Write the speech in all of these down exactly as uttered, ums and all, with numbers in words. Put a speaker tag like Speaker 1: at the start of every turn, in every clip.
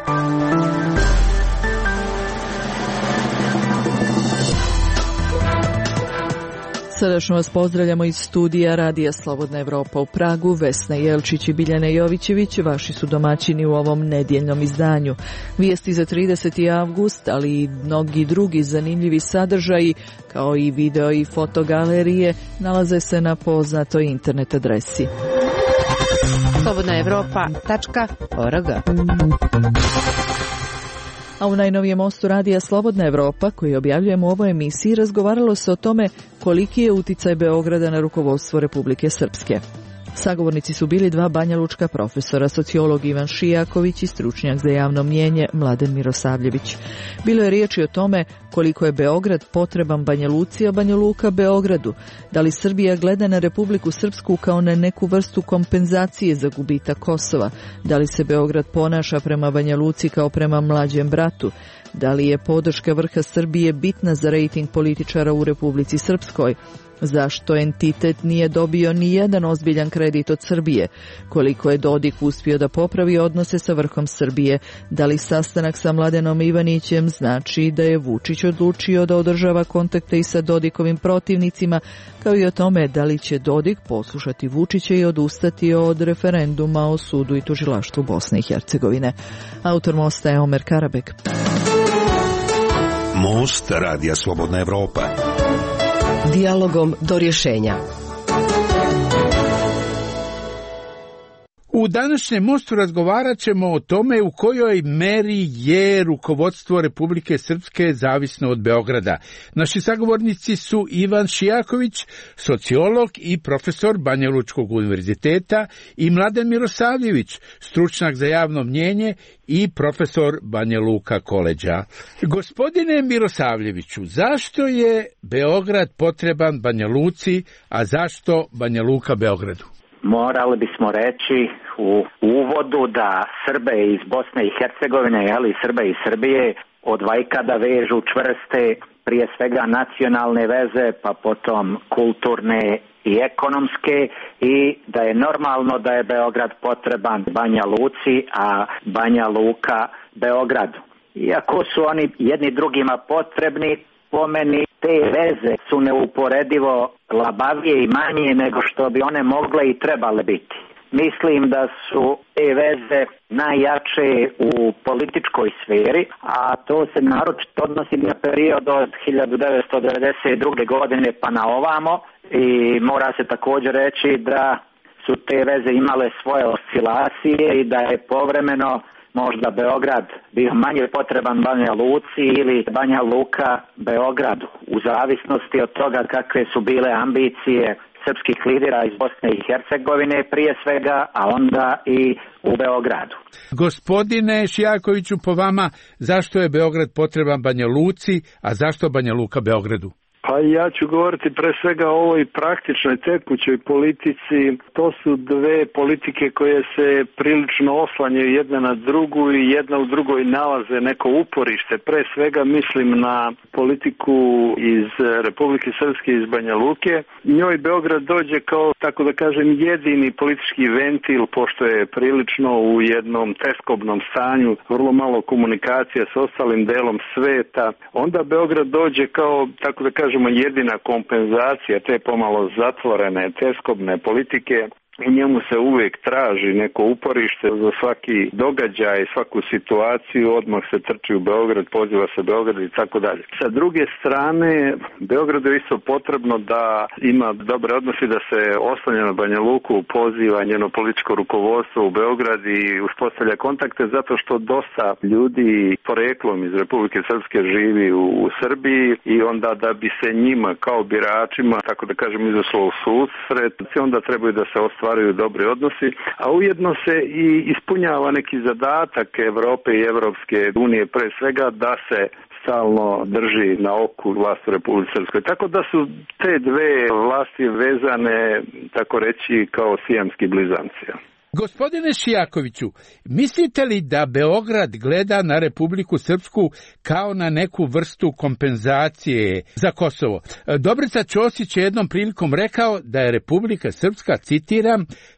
Speaker 1: Srdačno vas pozdravljamo iz studija Radija Slobodna Evropa u Pragu. Vesna Jelčić i Biljana Jovićević vaši su domaćini u ovom nedjeljnom izdanju. Vijesti za trideseti avgust, ali i mnogi drugi zanimljivi sadržaji, kao i video i fotogalerije, nalaze se na poznatoj internet adresi
Speaker 2: slobodna evropa tačka org.
Speaker 1: A u najnovijem mostu Radija Slobodna Evropa, koji objavljujemo u ovoj emisiji, razgovaralo se o tome koliki je uticaj Beograda na rukovodstvo Republike Srpske. Sagovornici su bili dva banjalučka profesora, sociolog Ivan Šijaković i stručnjak za javno mnjenje Mladen Mirosavljević. Bilo je riječi o tome koliko je Beograd potreban Banja Luci, a Banja Luka Beogradu. Da li Srbija gleda na Republiku Srpsku kao na neku vrstu kompenzacije za gubitak Kosova? Da li se Beograd ponaša prema Banja Luci kao prema mlađem bratu? Da li je podrška vrha Srbije bitna za rejting političara u Republici Srpskoj? Zašto entitet nije dobio ni jedan ozbiljan kredit od Srbije? Koliko je Dodik uspio da popravi odnose sa vrhom Srbije? Da li sastanak sa Mladenom Ivanićem znači da je Vučić odlučio da održava kontakte i sa Dodikovim protivnicima, kao i o tome da li će Dodik poslušati Vučića i odustati od referenduma o sudu i tužilaštvu Bosne i Hercegovine? Autor mosta je Omer Karabek.
Speaker 3: Most Radija Slobodna Evropa.
Speaker 2: Dijalogom do rješenja.
Speaker 4: U današnjem mostu razgovarat ćemo o tome u kojoj meri je rukovodstvo Republike Srpske zavisno od Beograda. Naši sagovornici su Ivan Šijaković, sociolog i profesor Banjalučkog univerziteta, i Mladen Mirosavljević, stručnjak za javno mnjenje i profesor Banja Luka koleđa. Gospodine Mirosavljeviću, zašto je Beograd potreban Banja Luci, a zašto Banja Luka Beogradu?
Speaker 5: Morali bismo reći u uvodu da Srbe iz Bosne i Hercegovine, ali i Srbe iz Srbije od vajkada vežu čvrste prije svega nacionalne veze, pa potom kulturne i ekonomske, i da je normalno da je Beograd potreban Banja Luci, a Banja Luka Beogradu. Iako su oni jedni drugima potrebni, po meni te veze su neuporedivo labavije i manje nego što bi one mogle i trebale biti. Mislim da su te veze najjače u političkoj sferi, a to se naročito odnosi na period od hiljadu devetsto devedeset druge. godine pa na ovamo, i mora se također reći da su te veze imale svoje oscilacije i da je povremeno možda Beograd bio manje potreban Banja Luci ili Banja Luka Beogradu, u zavisnosti od toga kakve su bile ambicije srpskih lidera iz Bosne i Hercegovine prije svega, a onda i u Beogradu.
Speaker 4: Gospodine Šijakoviću, po vama, zašto je Beograd potreban Banja Luci, a zašto Banja Luka Beogradu?
Speaker 6: Pa ja ću govoriti pre svega o ovoj praktičnoj tekućoj politici. To su dve politike koje se prilično oslanjaju jedna na drugu i jedna u drugoj nalaze neko uporište. Pre svega mislim na politiku iz Republike Srpske, iz Banja Luke. Njoj Beograd dođe kao, tako da kažem, jedini politički ventil, pošto je prilično u jednom teskobnom stanju, vrlo malo komunikacija s ostalim delom sveta. Onda Beograd dođe kao, tako da kažem, jedina kompenzacija te pomalo zatvorene, teskobne politike. U njemu se uvijek traži neko uporište za svaki događaj, svaku situaciju, odmah se trči u Beograd, poziva se Beograd i tako dalje. Sa druge strane, Beogradu je isto potrebno da ima dobre odnose, da se oslanja na Banja Luku, poziva njeno političko rukovodstvo u Beograd i uspostavlja kontakte, zato što dosta ljudi poreklom iz Republike Srpske živi u, u Srbiji, i onda da bi se njima kao biračima, tako da kažem, izašlo u susret, onda trebaju da se ostvari dobri odnosi, a ujedno se i ispunjava neki zadatak Evrope i Evropske unije, pre svega da se stalno drži na oku vlast u Republici Srpskoj. Tako da su te dve vlasti vezane, tako reći, kao sijamski blizanci.
Speaker 4: Gospodine Šijakoviću, mislite li da Beograd gleda na Republiku Srpsku kao na neku vrstu kompenzacije za Kosovo? Dobrica Ćosić je jednom prilikom rekao da je Republika Srpska, citiram,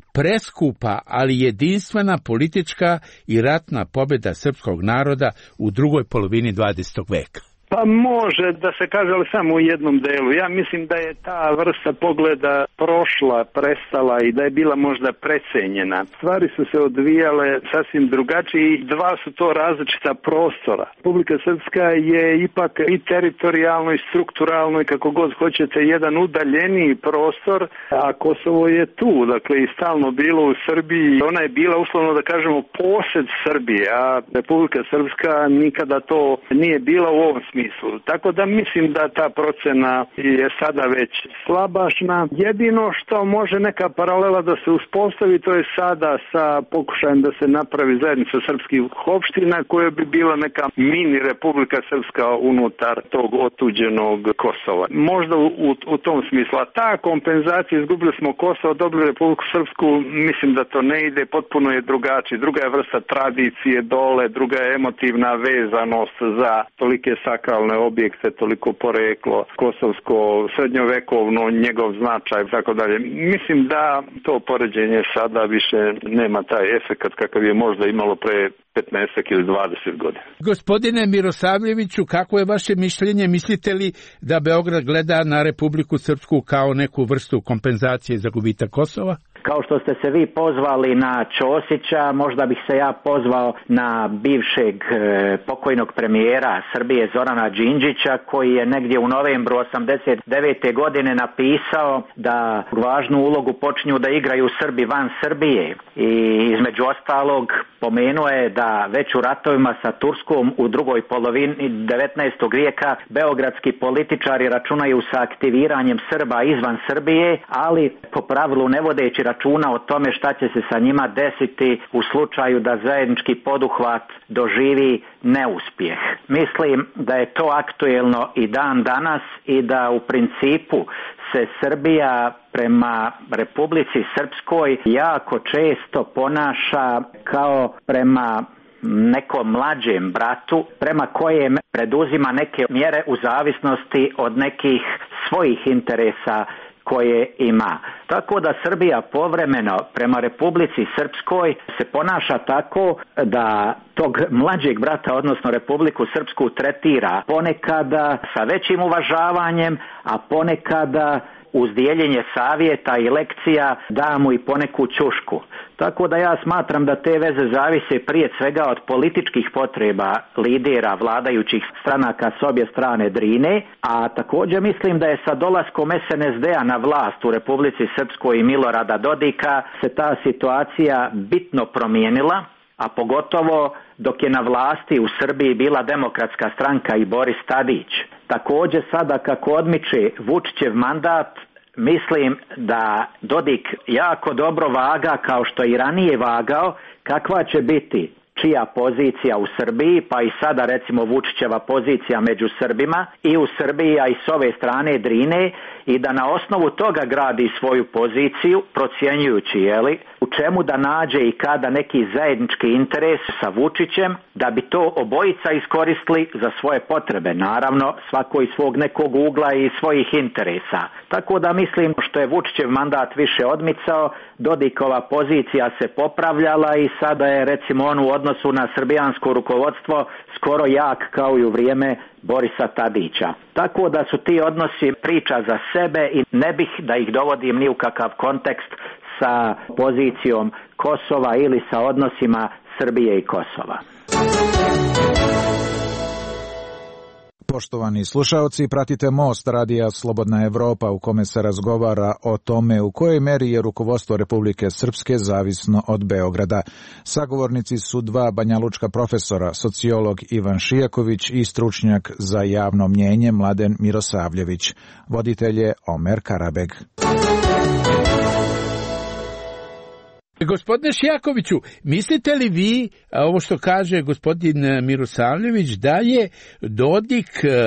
Speaker 4: preskupa, ali jedinstvena politička i ratna pobjeda srpskog naroda u drugoj polovini dvadesetog veka?
Speaker 6: Pa može da se kaže, ali samo u jednom delu. Ja mislim da je ta vrsta pogleda prošla, prestala i da je bila možda precenjena. Stvari su se odvijale sasvim drugačije i dva su to različita prostora. Republika Srpska je ipak i teritorijalno i strukturalno i kako god hoćete jedan udaljeniji prostor, a Kosovo je tu, dakle i stalno bilo u Srbiji. Ona je bila uslovno da kažemo posed Srbije, a Republika Srpska nikada to nije bila u ovom smislu. Tako da mislim da ta procena je sada već slabašna. Jedino što može neka paralela da se uspostavi, to je sada sa pokušajem da se napravi zajednica srpskih opština koja bi bila neka mini Republika Srpska unutar tog otuđenog Kosova. Možda u, u, u tom smislu. A ta kompenzacija, izgubili smo Kosovo, dobili Republiku Srpsku, mislim da to ne ide, potpuno je drugačije. Druga je vrsta tradicije dole, druga je emotivna vezanost za tolike sakralne objekte, toliko poreklo, kosovsko, srednjovekovno, njegov značaj i tako dalje. Mislim da to poređenje sada više nema taj efekat kakav je možda imalo pre petnaest ili dvadeset godina.
Speaker 4: Gospodine Mirosavljeviću, kako je vaše mišljenje? Mislite li da Beograd gleda na Republiku Srpsku kao neku vrstu kompenzacije za gubitak Kosova?
Speaker 5: Kao što ste se vi pozvali na Ćosića, možda bih se ja pozvao na bivšeg e, pokojnog premijera Srbije Zorana Đinđića, koji je negdje u novembru osamdeset devete godine napisao da važnu ulogu počinju da igraju Srbi van Srbije. I između ostalog pomenuo je da već u ratovima sa Turskom u drugoj polovini devetnaestog vijeka beogradski političari računaju sa aktiviranjem Srba izvan Srbije, ali po pravilu ne vodeći računa o tome šta će se sa njima desiti u slučaju da zajednički poduhvat doživi neuspjeh. Mislim da je to aktuelno i dan danas i da u principu se Srbija prema Republici Srpskoj jako često ponaša kao prema nekom mlađem bratu, prema kojem preduzima neke mjere u zavisnosti od nekih svojih interesa koje ima. Tako da Srbija povremeno prema Republici Srpskoj se ponaša tako da tog mlađeg brata, odnosno Republiku Srpsku, tretira ponekada sa većim uvažavanjem, a ponekada uz dijeljenje savjeta i lekcija da mu i poneku ćušku. Tako da ja smatram da te veze zavise prije svega od političkih potreba lidera vladajućih stranaka s obje strane Drine, a također mislim da je sa dolaskom es en es de-a na vlast u Republici Srpskoj i Milorada Dodika se ta situacija bitno promijenila, a pogotovo dok je na vlasti u Srbiji bila Demokratska stranka i Boris Tadić. Također sada kako odmiče Vučićev mandat, mislim da Dodik jako dobro vaga, kao što i ranije vagao, kakva će biti čija pozicija u Srbiji, pa i sada recimo Vučićeva pozicija među Srbima i u Srbiji, a i s ove strane Drine, i da na osnovu toga gradi svoju poziciju, procjenjujući jeli, u čemu da nađe i kada neki zajednički interes sa Vučićem, da bi to obojica iskoristili za svoje potrebe, naravno svako iz svog nekog ugla i svojih interesa. Tako da mislim što je Vučićev mandat više odmicao, Dodikova pozicija se popravljala i sada je recimo on u odnosu na srbijansko rukovodstvo skoro jak kao i u vrijeme Borisa Tadića. Tako da su ti odnosi priča za sebe i ne bih da ih dovodim ni u kakav kontekst sa pozicijom Kosova ili sa odnosima Srbije i Kosova.
Speaker 7: Poštovani slušaoci, pratite Most radija Slobodna Evropa u kome se razgovara o tome u kojoj meri je rukovodstvo Republike Srpske zavisno od Beograda. Sagovornici su dva banjalučka profesora, sociolog Ivan Šijaković i stručnjak za javno mnjenje Mladen Mirosavljević. Voditelj je Omer Karabeg.
Speaker 4: Gospodine Šijakoviću, mislite li vi, ovo što kaže gospodin Mirosavljević, da je Dodik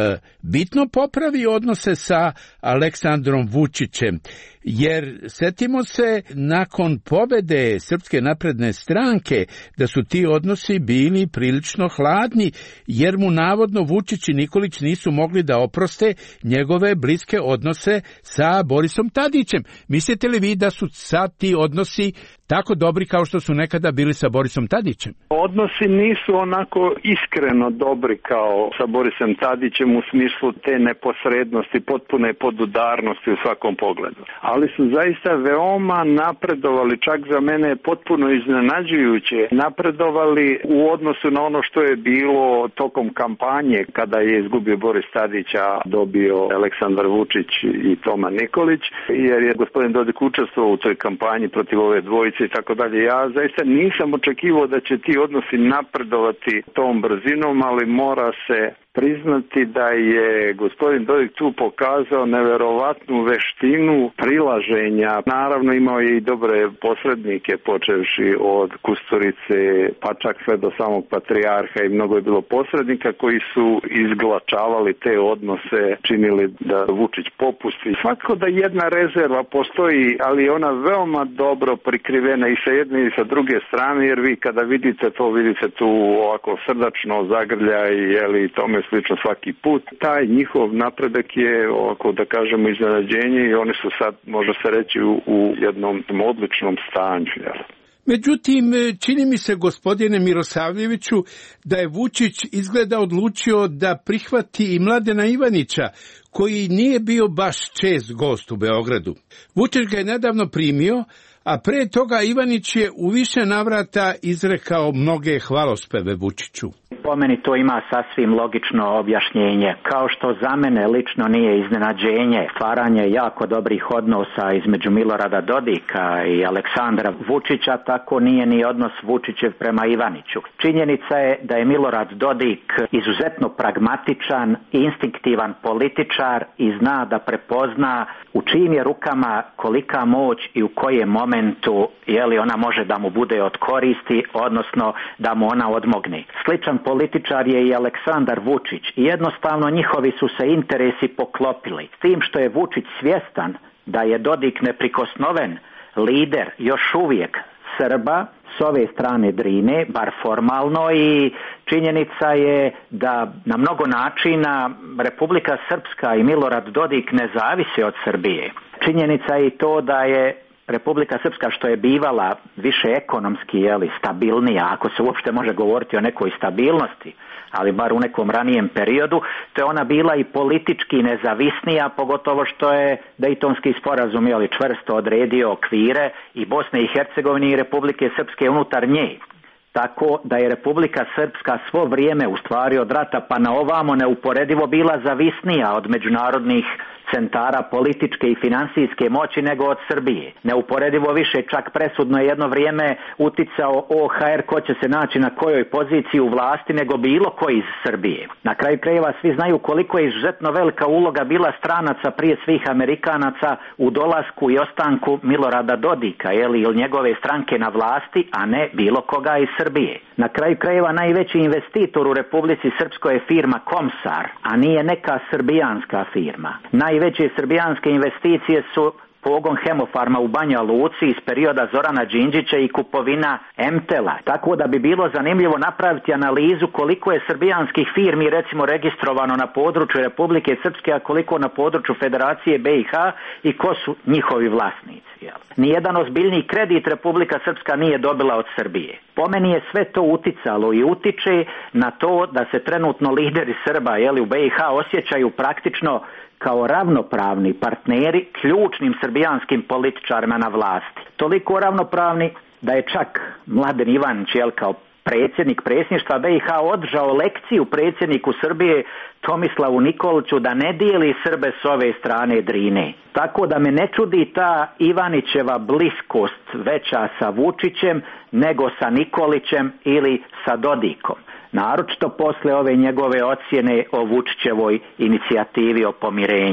Speaker 4: bitno popravi odnose sa Aleksandrom Vučićem? Jer setimo se, nakon pobede Srpske napredne stranke, da su ti odnosi bili prilično hladni, jer mu navodno Vučić i Nikolić nisu mogli da oproste njegove bliske odnose sa Borisom Tadićem. Mislite li vi da su sad ti odnosi tako dobri kao što su nekada bili sa Borisom Tadićem?
Speaker 6: Odnosi nisu onako iskreno dobri kao sa Borisom Tadićem u smislu te neposrednosti, potpune podudarnosti u svakom pogledu. Ali su zaista veoma napredovali, čak za mene potpuno iznenađujuće, napredovali u odnosu na ono što je bilo tokom kampanje kada je izgubio Boris Tadić, a dobio Aleksandar Vučić i Toma Nikolić, jer je gospodin Dodik učestvovao u toj kampanji protiv ove dvojice i tako dalje. Ja zaista nisam očekivao da će ti odnosi napredovati tom brzinom, ali mora se priznati da je gospodin Dodik tu pokazao neverovatnu veštinu prilaženja. Naravno imao je i dobre posrednike, počevši od Kusturice pa čak sve do samog patrijarha, i mnogo je bilo posrednika koji su izglačavali te odnose, činili da Vučić popusti. Svakako da jedna rezerva postoji, ali je ona veoma dobro prikrivena i sa jedne i sa druge strane, jer vi kada vidite to, vidite tu ovako srdačno zagrljaj, jeli, tome slično svaki put. Taj njihov napredak je, ovako da kažemo, iznenađenje, i oni su sad, može se reći, u, u jednom odličnom stanju. Jel?
Speaker 4: Međutim, čini mi se, gospodine Mirosavljeviću, da je Vučić izgleda odlučio da prihvati i Mladena Ivanića, koji nije bio baš čest gost u Beogradu. Vučić ga je nedavno primio, a pre toga Ivanić je u više navrata izrekao mnoge hvalospeve Vučiću.
Speaker 5: Po meni to ima sasvim logično objašnjenje. Kao što za mene lično nije iznenađenje stvaranje jako dobrih odnosa između Milorada Dodika i Aleksandra Vučića, tako nije ni odnos Vučićev prema Ivaniću. Činjenica je da je Milorad Dodik izuzetno pragmatičan, instinktivan političar i zna da prepozna u čijim je rukama kolika moć i u kojem momentu je li ona može da mu bude od koristi, odnosno da mu ona odmogne. Sličan političar je i Aleksandar Vučić i jednostavno njihovi su se interesi poklopili. S tim što je Vučić svjestan da je Dodik neprikosnoven lider još uvijek Srba s ove strane Drine, bar formalno, i činjenica je da na mnogo načina Republika Srpska i Milorad Dodik ne zavise od Srbije. Činjenica je i to da je Republika Srpska, što je bivala više ekonomski, jeli, stabilnija, ako se uopšte može govoriti o nekoj stabilnosti, ali bar u nekom ranijem periodu, to je ona bila i politički nezavisnija, pogotovo što je Dejtonski sporazum, jeli, čvrsto odredio okvire i Bosne i Hercegovine i Republike Srpske unutar nje. Tako da je Republika Srpska svo vrijeme, u stvari od rata pa na ovamo, neuporedivo bila zavisnija od međunarodnih centara političke i financijske moći nego od Srbije. Neuporedivo više, čak presudno je jedno vrijeme uticao O H R ko će se naći na kojoj poziciji u vlasti nego bilo koji iz Srbije. Na kraju krajeva svi znaju koliko je izuzetno velika uloga bila stranaca, prije svih Amerikanaca, u dolasku i ostanku Milorada Dodika, jeli, ili njegove stranke na vlasti, a ne bilo koga iz Srbije. Na kraju krajeva najveći investitor u Republici Srpskoj je firma Komsar, a nije neka srbijanska firma. Najveće srbijanske investicije su pogon Hemofarma u Banja Luci iz perioda Zorana Đinđića i kupovina Emtela. Tako da bi bilo zanimljivo napraviti analizu koliko je srbijanskih firmi recimo registrovano na području Republike Srpske, a koliko na području Federacije B i H i ko su njihovi vlasnici. Jel? Nijedan ozbiljniji kredit Republika Srpska nije dobila od Srbije. Po meni je sve to uticalo i utiče na to da se trenutno lideri Srba, jeli, u B i H osjećaju praktično kao ravnopravni partneri ključnim srbijanskim političarima na vlasti. Toliko ravnopravni da je čak Mladen Ivanić, jel, kao predsjednik predsjedništva B i H održao lekciju predsjedniku Srbije Tomislavu Nikoliću da ne dijeli Srbe s ove strane Drine. Tako da me ne čudi ta Ivanićeva bliskost veća sa Vučićem nego sa Nikolićem ili sa Dodikom. Naročito posle ove njegove ocjene o Vučićevoj inicijativi o pomirenju.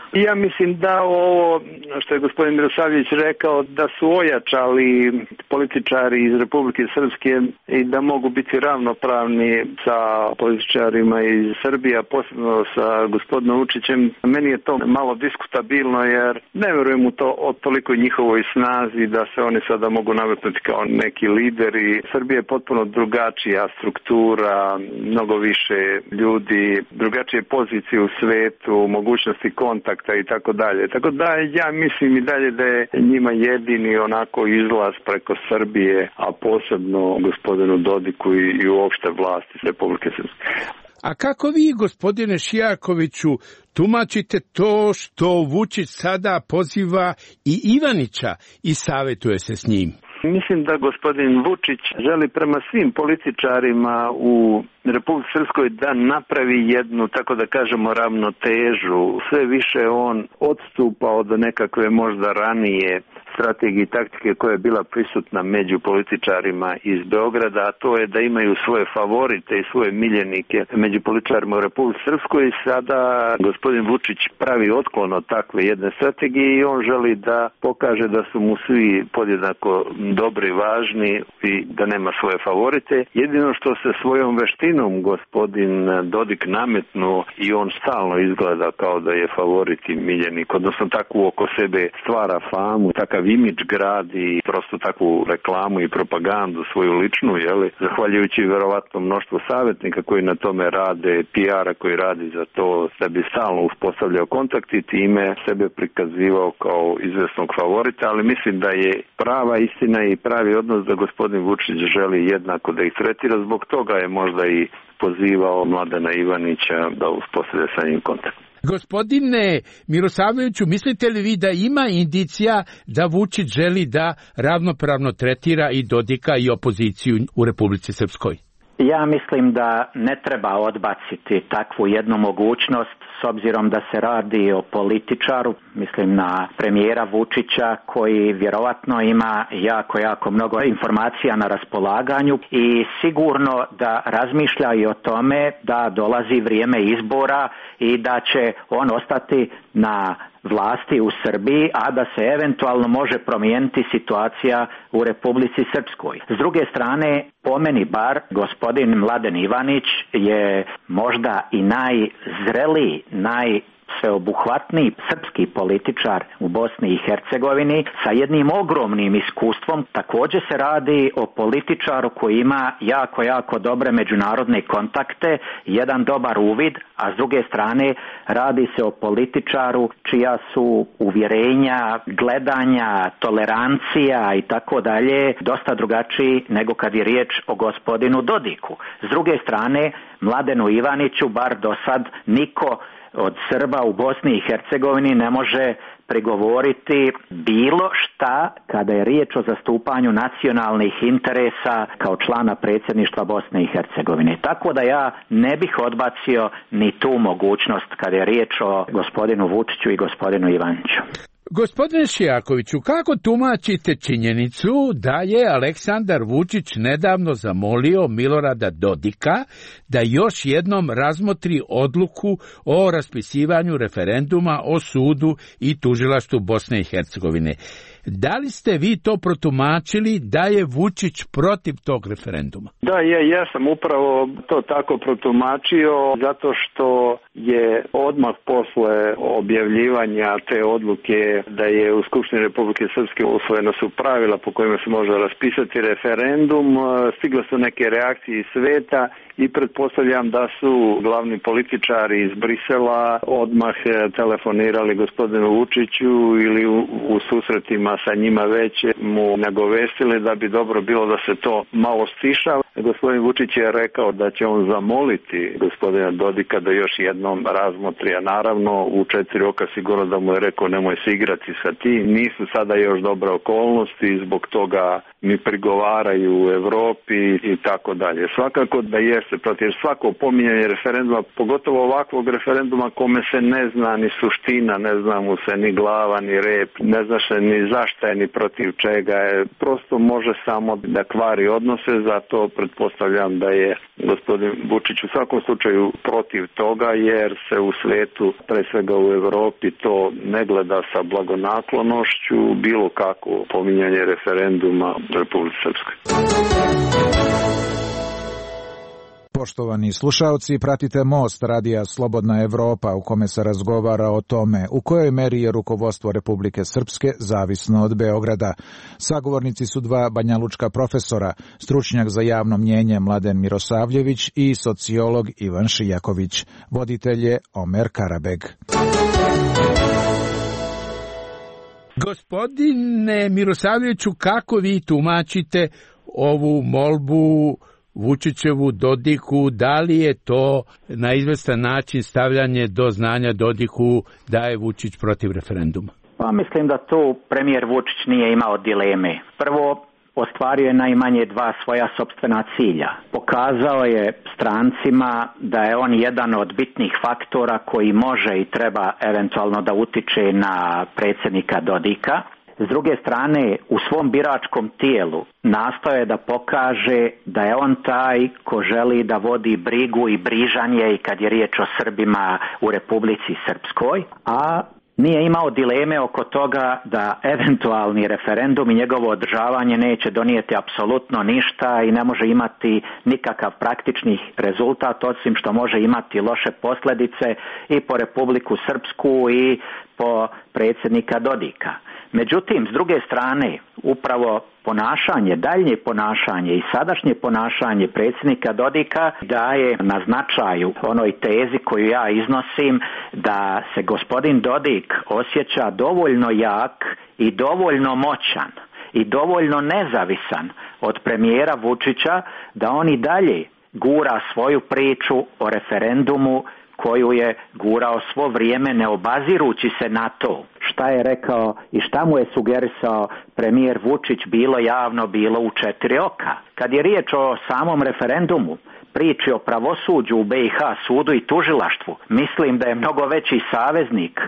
Speaker 6: Ja mislim da ovo što je gospodin Mirosavljević rekao, da su ojačali političari iz Republike Srpske i da mogu biti ravnopravni sa političarima iz Srbije, posebno sa gospodinom Vučićem. Meni je to malo diskutabilno jer ne vjerujem u to o toliko njihovoj snazi da se oni sada mogu nametnuti kao neki lideri. Srbija je potpuno drugačija struktura, mnogo više ljudi, drugačije pozicije u svetu, mogućnosti kontakta i tako dalje. Tako da ja mislim i dalje da je njima jedini onako izlaz preko Srbije, a posebno gospodinu Dodiku i, i uopšte vlasti Republike Srpske.
Speaker 4: A kako vi, gospodine Šijakoviću, tumačite to što Vučić sada poziva i Ivanića i savjetuje se s njim?
Speaker 6: Mislim da gospodin Vučić želi prema svim političarima u Republici Srpskoj da napravi jednu, tako da kažemo, ravnotežu. Sve više on odstupa od nekakve možda ranije strategije i taktike koja je bila prisutna među političarima iz Beograda, a to je da imaju svoje favorite i svoje miljenike među političarima u Republici Srpskoj. I sada gospodin Vučić pravi otklon od takve jedne strategije i on želi da pokaže da su mu svi podjednako dobri, važni i da nema svoje favorite. Jedino što se svojom veštinom gospodin Dodik nametnuo i on stalno izgleda kao da je favorit i miljenik, odnosno takvu oko sebe stvara famu, takav imidž gradi, prosto takvu reklamu i propagandu svoju ličnu, jeli, zahvaljujući vjerovatno mnoštvo savjetnika koji na tome rade, P R-a koji radi za to, da bi stalno uspostavljao kontakt i time sebe prikazivao kao izvesnog favorita, ali mislim da je prava istina i pravi odnos da gospodin Vučić želi jednako da ih tretira, zbog toga je možda i pozivao Mladena Ivanića da uspostavlja sa njim kontakt.
Speaker 4: Gospodine Mirosavljeviću, mislite li vi da ima indicija da Vučić želi da ravnopravno tretira i Dodika i opoziciju u Republici Srpskoj?
Speaker 5: Ja mislim da ne treba odbaciti takvu jednu mogućnost s obzirom da se radi o političaru, mislim na premijera Vučića koji vjerovatno ima jako, jako mnogo informacija na raspolaganju i sigurno da razmišlja i o tome da dolazi vrijeme izbora i da će on ostati na vlasti u Srbiji, a da se eventualno može promijeniti situacija u Republici Srpskoj. S druge strane, po meni bar, gospodin Mladen Ivanić je možda i najzreliji, naj sveobuhvatniji srpski političar u Bosni i Hercegovini sa jednim ogromnim iskustvom. Također se radi o političaru koji ima jako, jako dobre međunarodne kontakte, jedan dobar uvid, a s druge strane radi se o političaru čija su uvjerenja, gledanja, tolerancija i tako dalje dosta drugačiji nego kad je riječ o gospodinu Dodiku. S druge strane, Mladenu Ivaniću, bar do sad, niko od Srba u Bosni i Hercegovini ne može prigovoriti bilo šta kada je riječ o zastupanju nacionalnih interesa kao člana predsjedništva Bosne i Hercegovine. Tako da ja ne bih odbacio ni tu mogućnost kada je riječ o gospodinu Vučiću i gospodinu Ivaniću.
Speaker 4: Gospodine Šijakoviću, kako tumačite činjenicu da je Aleksandar Vučić nedavno zamolio Milorada Dodika da još jednom razmotri odluku o raspisivanju referenduma o sudu i tužilaštvu Bosne i Hercegovine? Da li ste vi to protumačili da je Vučić protiv tog referenduma?
Speaker 6: Da, ja, ja sam upravo to tako protumačio zato što je odmah posle objavljivanja te odluke da je u Skupštini Republike Srpske usvojeno su pravila po kojima se može raspisati referendum, stigle su neke reakcije iz sveta i pretpostavljam da su glavni političari iz Brisela odmah telefonirali gospodinu Vučiću ili u, u susretima sa njima već mu nagovestili da bi dobro bilo da se to malo stiša. Gospodin Vučić je rekao da će on zamoliti gospodina Dodika da još jednom razmotri, a naravno u četiri oka sigurno da mu je rekao nemoj se igrati sa tim. Nisu sada još dobre okolnosti, zbog toga mi prigovaraju u Evropi i tako dalje. Svakako da jeste protiv svako pominjanje referenduma, pogotovo ovakvog referenduma kome se ne zna ni suština, ne zna mu se ni glava ni rep, ne zna se ni zašto zašta je ni protiv čega je. Prosto može samo da kvari odnose, zato pretpostavljam da je gospodin Vučić u svakom slučaju protiv toga, jer se u svetu, pre svega u Evropi, to ne gleda sa blagonaklonošću bilo kako pominjanje referenduma u Republici Srpskoj.
Speaker 7: Poštovani slušaoci, pratite Most radija Slobodna Evropa u kome se razgovara o tome u kojoj meri je rukovodstvo Republike Srpske zavisno od Beograda. Sagovornici su dva banjalučka profesora, stručnjak za javno mnjenje Mladen Mirosavljević i sociolog Ivan Šijaković. Voditelj je Omer Karabeg.
Speaker 4: Gospodine Mirosavljeviću, kako vi tumačite ovu molbu Vučićevu Dodiku, da li je to na izvestan način stavljanje do znanja Dodiku da je Vučić protiv referenduma?
Speaker 5: Pa mislim da tu premijer Vučić nije imao dileme. Prvo, ostvario je najmanje dva svoja sopstvena cilja. Pokazao je strancima da je on jedan od bitnih faktora koji može i treba eventualno da utiče na predsjednika Dodika. S druge strane, u svom biračkom tijelu nastoje da pokaže da je on taj ko želi da vodi brigu i brižanje i kad je riječ o Srbima u Republici Srpskoj, a nije imao dileme oko toga da eventualni referendum i njegovo održavanje neće donijeti apsolutno ništa i ne može imati nikakav praktični rezultat, osim što može imati loše posljedice i po Republiku Srpsku i po predsjednika Dodika. Međutim, s druge strane, upravo ponašanje, daljnje ponašanje i sadašnje ponašanje predsjednika Dodika daje na značaju onoj tezi koju ja iznosim, da se gospodin Dodik osjeća dovoljno jak i dovoljno moćan i dovoljno nezavisan od premijera Vučića da on i dalje gura svoju priču o referendumu koju je gurao svo vrijeme ne obazirući se na to šta je rekao i šta mu je sugerisao premijer Vučić, bilo javno, bilo u četiri oka. Kad je riječ o samom referendumu, priči o pravosuđu u B i H, sudu i tužilaštvu, mislim da je mnogo veći saveznik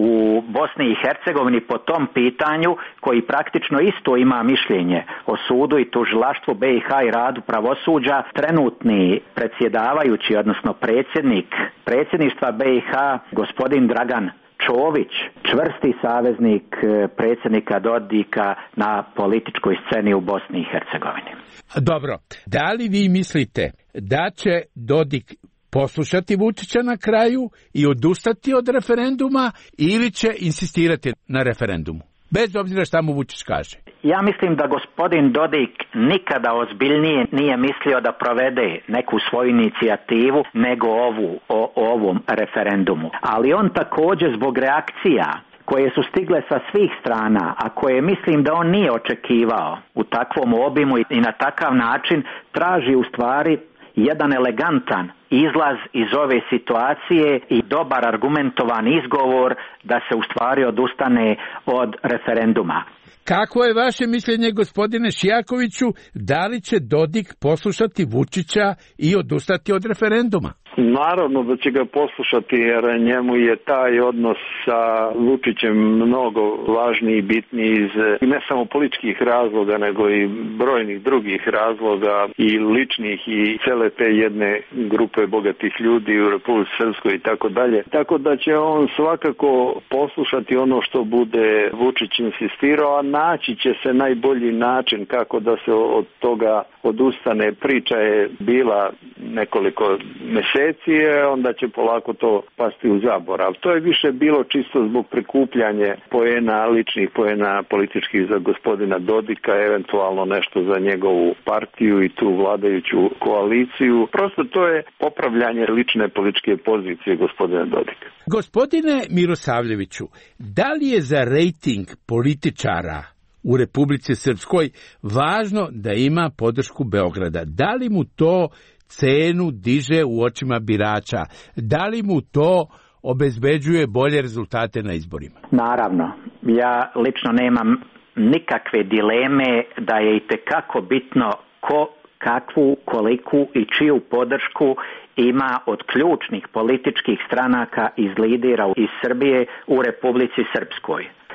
Speaker 5: u Bosni i Hercegovini po tom pitanju, koji praktično isto ima mišljenje o sudu i tužilaštvu B i H i radu pravosuđa, trenutni predsjedavajući, odnosno predsjednik predsjedništva B i H, gospodin Dragan Čović, čvrsti saveznik predsjednika Dodika na političkoj sceni u Bosni i Hercegovini.
Speaker 4: Dobro, da li vi mislite da će Dodik poslušati Vučića na kraju i odustati od referenduma ili će insistirati na referendumu, bez obzira šta mu Vučić kaže?
Speaker 5: Ja mislim da gospodin Dodik nikada ozbiljnije nije mislio da provede neku svoju inicijativu nego ovu o, o ovom referendumu. Ali on također zbog reakcija koje su stigle sa svih strana, a koje mislim da on nije očekivao u takvom obimu i na takav način, traži u stvari jedan elegantan izlaz iz ove situacije i dobar argumentovan izgovor da se u stvari odustane od referenduma.
Speaker 4: Kako je vaše mišljenje, gospodine Šijakoviću, da li će Dodik poslušati Vučića i odustati od referenduma?
Speaker 6: Naravno da će ga poslušati, jer njemu je taj odnos sa Vučićem mnogo važniji i bitniji iz ne samo političkih razloga, nego i brojnih drugih razloga i ličnih i cele te jedne grupe bogatih ljudi u Republici Srpskoj i tako dalje. Tako da će on svakako poslušati ono što bude Vučić insistirao, a naći će se najbolji način kako da se od toga odustane. Priča je bila nekoliko mjeseci, onda će polako to pasti u zaborav. To je više bilo čisto zbog prikupljanja poena, ličnih poena političkih za gospodina Dodika, eventualno nešto za njegovu partiju i tu vladajuću koaliciju. Prosto to je popravljanje lične političke pozicije gospodina Dodika.
Speaker 4: Gospodine Mirosavljeviću, da li je za rejting političara u Republici Srpskoj važno da ima podršku Beograda? Da li mu to cenu diže u očima birača? Da li mu to obezbeđuje bolje rezultate na izborima?
Speaker 5: Naravno, ja lično nemam nikakve dileme da je itekako bitno ko, kakvu, koliku i čiju podršku ima od ključnih političkih stranaka iz lidera iz Srbije u Republici Srpskoj.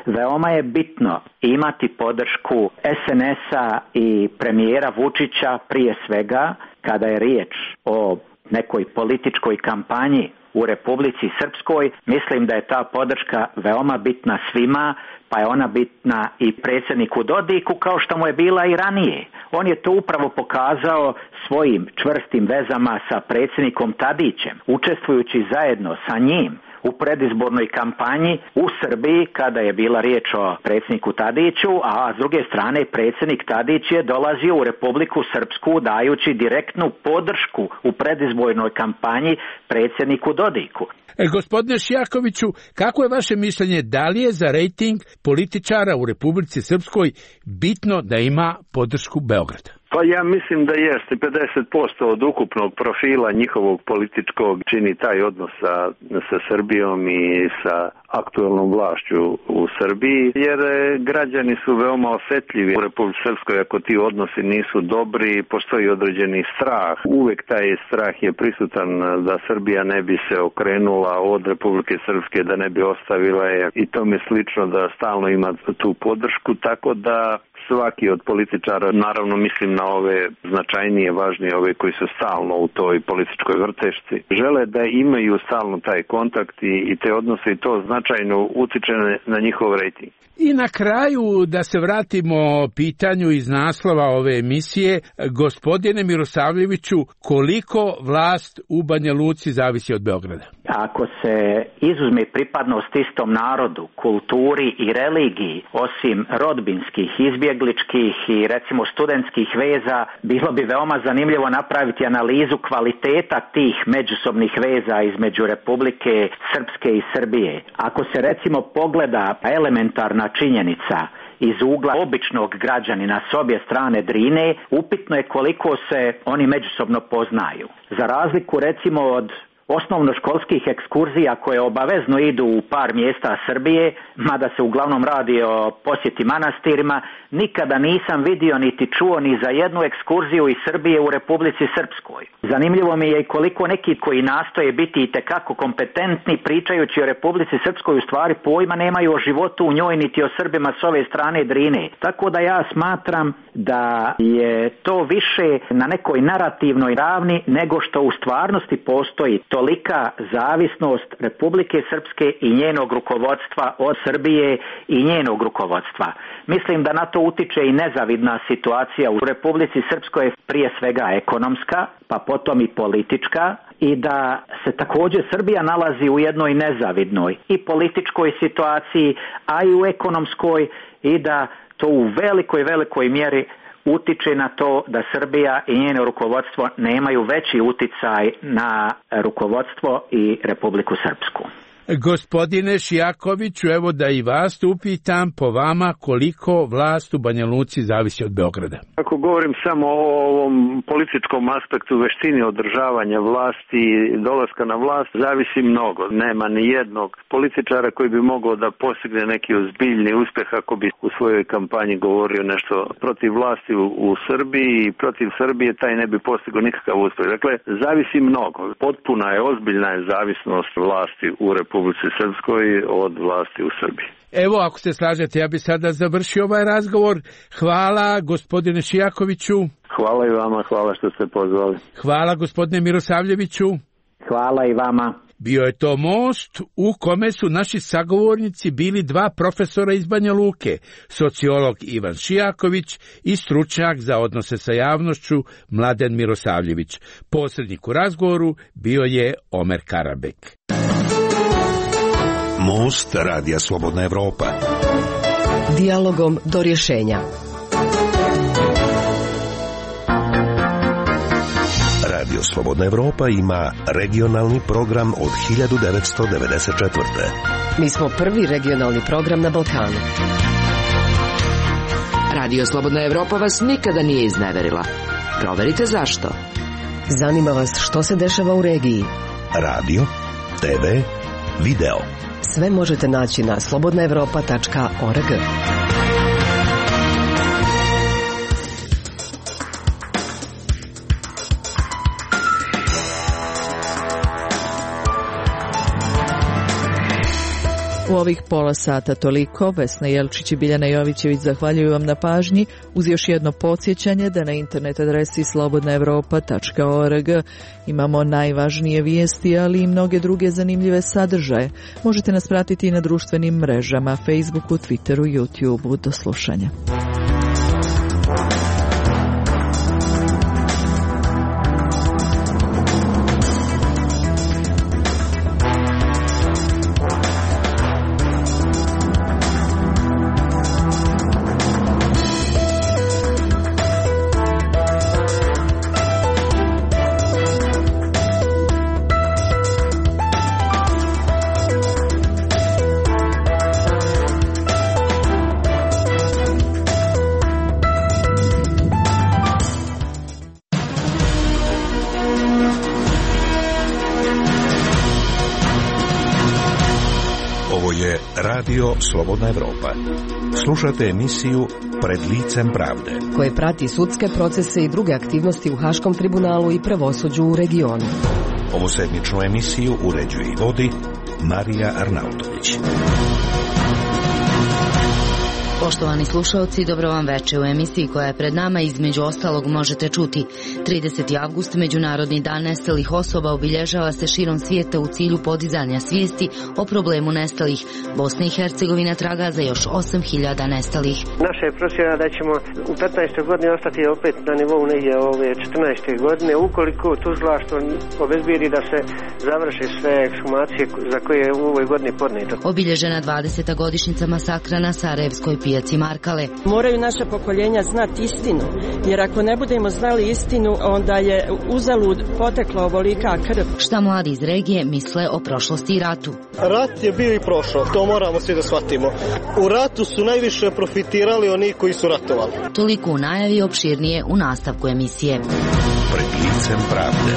Speaker 5: Veoma je bitno imati podršku es en es-a i premijera Vučića prije svega kada je riječ o nekoj političkoj kampanji u Republici Srpskoj. Mislim da je ta podrška veoma bitna svima, pa je ona bitna i predsjedniku Dodiku kao što mu je bila i ranije. On je to upravo pokazao svojim čvrstim vezama sa predsjednikom Tadićem, učestvujući zajedno sa njim u predizbornoj kampanji u Srbiji kada je bila riječ o predsjedniku Tadiću, a s druge strane predsjednik Tadić je dolazio u Republiku Srpsku dajući direktnu podršku u predizbornoj kampanji predsjedniku Dodiku.
Speaker 4: E, gospodine Šijakoviću, kako je vaše mišljenje, da li je za rejting političara u Republici Srpskoj bitno da ima podršku Beograda?
Speaker 6: Pa ja mislim da jeste. pedeset posto od ukupnog profila njihovog političkog čini taj odnos sa, sa Srbijom i sa aktualnom vlašću u Srbiji, jer građani su veoma osjetljivi u Republici Srpskoj. Ako ti odnosi nisu dobri, postoji određeni strah. Uvijek taj strah je prisutan da Srbija ne bi se okrenula od Republike Srpske, da ne bi ostavila je i tome slično, da stalno ima tu podršku, tako da svaki od političara, naravno mislim na ove značajnije, važnije, ove koji su stalno u toj političkoj vrtešci, žele da imaju stalno taj kontakt i, i te odnose i to značajno utiče na njihov rejting.
Speaker 4: I na kraju da se vratimo pitanju iz naslova ove emisije, gospodine Mirosavljeviću, koliko vlast u Banja Luci zavisi od Beograda?
Speaker 5: Ako se izuzme pripadnost istom narodu, kulturi i religiji, osim rodbinskih, izbjegličkih i recimo studentskih veza, bilo bi veoma zanimljivo napraviti analizu kvaliteta tih međusobnih veza između Republike Srpske i Srbije. Ako se recimo pogleda elementarna činjenica iz ugla običnog građanina s obje strane Drine, upitno je koliko se oni međusobno poznaju. Za razliku recimo od osnovnoškolskih ekskurzija koje obavezno idu u par mjesta Srbije, mada se uglavnom radi o posjeti manastirima, nikada nisam vidio niti čuo ni za jednu ekskurziju iz Srbije u Republici Srpskoj. Zanimljivo mi je i koliko neki koji nastoje biti itekako kompetentni pričajući o Republici Srpskoj u stvari pojma nemaju o životu u njoj niti o Srbima s ove strane Drine. Tako da ja smatram da je to više na nekoj narativnoj ravni nego što u stvarnosti postoji tolika zavisnost Republike Srpske i njenog rukovodstva od Srbije i njenog rukovodstva. Mislim da na to utiče i nezavidna situacija u Republici Srpskoj, prije svega ekonomska, pa potom i politička, i da se također Srbija nalazi u jednoj nezavidnoj i političkoj situaciji, a i u ekonomskoj, i da to u velikoj, velikoj mjeri utiče na to da Srbija i njeno rukovodstvo nemaju veći uticaj na rukovodstvo i Republiku Srpsku.
Speaker 4: Gospodine Šijakoviću, evo da i vas upitam, po vama koliko vlast u Banja Luci zavisi od Beograda?
Speaker 6: Ako govorim samo o ovom političkom aspektu, veštini održavanja vlasti i dolaska na vlast, zavisi mnogo. Nema ni jednog političara koji bi mogao da postigne neki ozbiljni uspjeh ako bi u svojoj kampanji govorio nešto protiv vlasti u, u Srbiji i protiv Srbije, taj ne bi postigao nikakav uspjeh. Dakle, zavisi mnogo. Potpuna je, ozbiljna je zavisnost vlasti u Republici Srpskoj od vlasti u Srbiji.
Speaker 4: Evo, ako se slažete, ja bi sada završio ovaj razgovor. Hvala gospodine Šijakoviću.
Speaker 6: Hvala i vama, hvala što ste pozvali.
Speaker 4: Hvala gospodine Mirosavljeviću.
Speaker 5: Hvala i vama.
Speaker 4: Bio je to most u kome su naši sagovornici bili dva profesora iz Banja Luke, sociolog Ivan Šijaković i stručnjak za odnose sa javnošću Mladen Mirosavljević. Posrednik u razgovoru bio je Omer Karabek.
Speaker 3: Most Radija Slobodna Evropa.
Speaker 2: Dijalogom do rješenja.
Speaker 3: Radio Slobodna Evropa ima regionalni program od hiljadu devetsto devedeset četvrte.
Speaker 2: Mi smo prvi regionalni program na Balkanu.
Speaker 8: Radio Slobodna Evropa vas nikada nije izneverila. Proverite zašto.
Speaker 2: Zanima vas što se dešava u regiji.
Speaker 3: Radio, te ve, video.
Speaker 2: Sve možete naći na slobodna evropa tačka org.
Speaker 1: U ovih pola sata toliko. Vesna Jelčić i Biljana Jovićević zahvaljuju vam na pažnji, uz još jedno podsjećanje da na internet adresi slobodna evropa tačka org imamo najvažnije vijesti, ali i mnoge druge zanimljive sadržaje. Možete nas pratiti i na društvenim mrežama, Facebooku, Twitteru, YouTubeu. Do slušanja.
Speaker 3: Radio Slobodna Evropa. Slušate emisiju Pred licem pravde,
Speaker 2: koje prati sudske procese i druge aktivnosti u Haškom tribunalu i pravosuđu u regionu.
Speaker 3: Ovu sedmičnu emisiju uređuje i vodi Marija Arnautović.
Speaker 9: Poštovani slušalci, dobro vam veče. U emisiji koja je pred nama između ostalog možete čuti: trideseti avgust, Međunarodni dan nestalih osoba, obilježava se širom svijeta u cilju podizanja svijesti o problemu nestalih. Bosna i Hercegovina traga za još osam hiljada nestalih.
Speaker 10: Naša je procjena da ćemo u petnaestoj godini ostati opet na nivou negdje ove četrnaeste godine, ukoliko tužilaštvo obezbijedi da se završe sve ekshumacije za koje je u ovoj godini podneto.
Speaker 9: Obilježena dvadeseta godišnjica masakra na Sarajevskoj pijaci Markale.
Speaker 11: Moraju naša pokoljenja znati istinu, jer ako ne budemo znali istinu, onda je uzalud potekla ovolika krv.
Speaker 9: Šta mladi iz regije misle o prošlosti i ratu?
Speaker 12: Rat je bio i prošlo, to moramo svi da shvatimo. U ratu su najviše profitirali oni koji su ratovali.
Speaker 9: Toliko u najavi, opširnije u nastavku emisije.
Speaker 3: Pred licem pravde.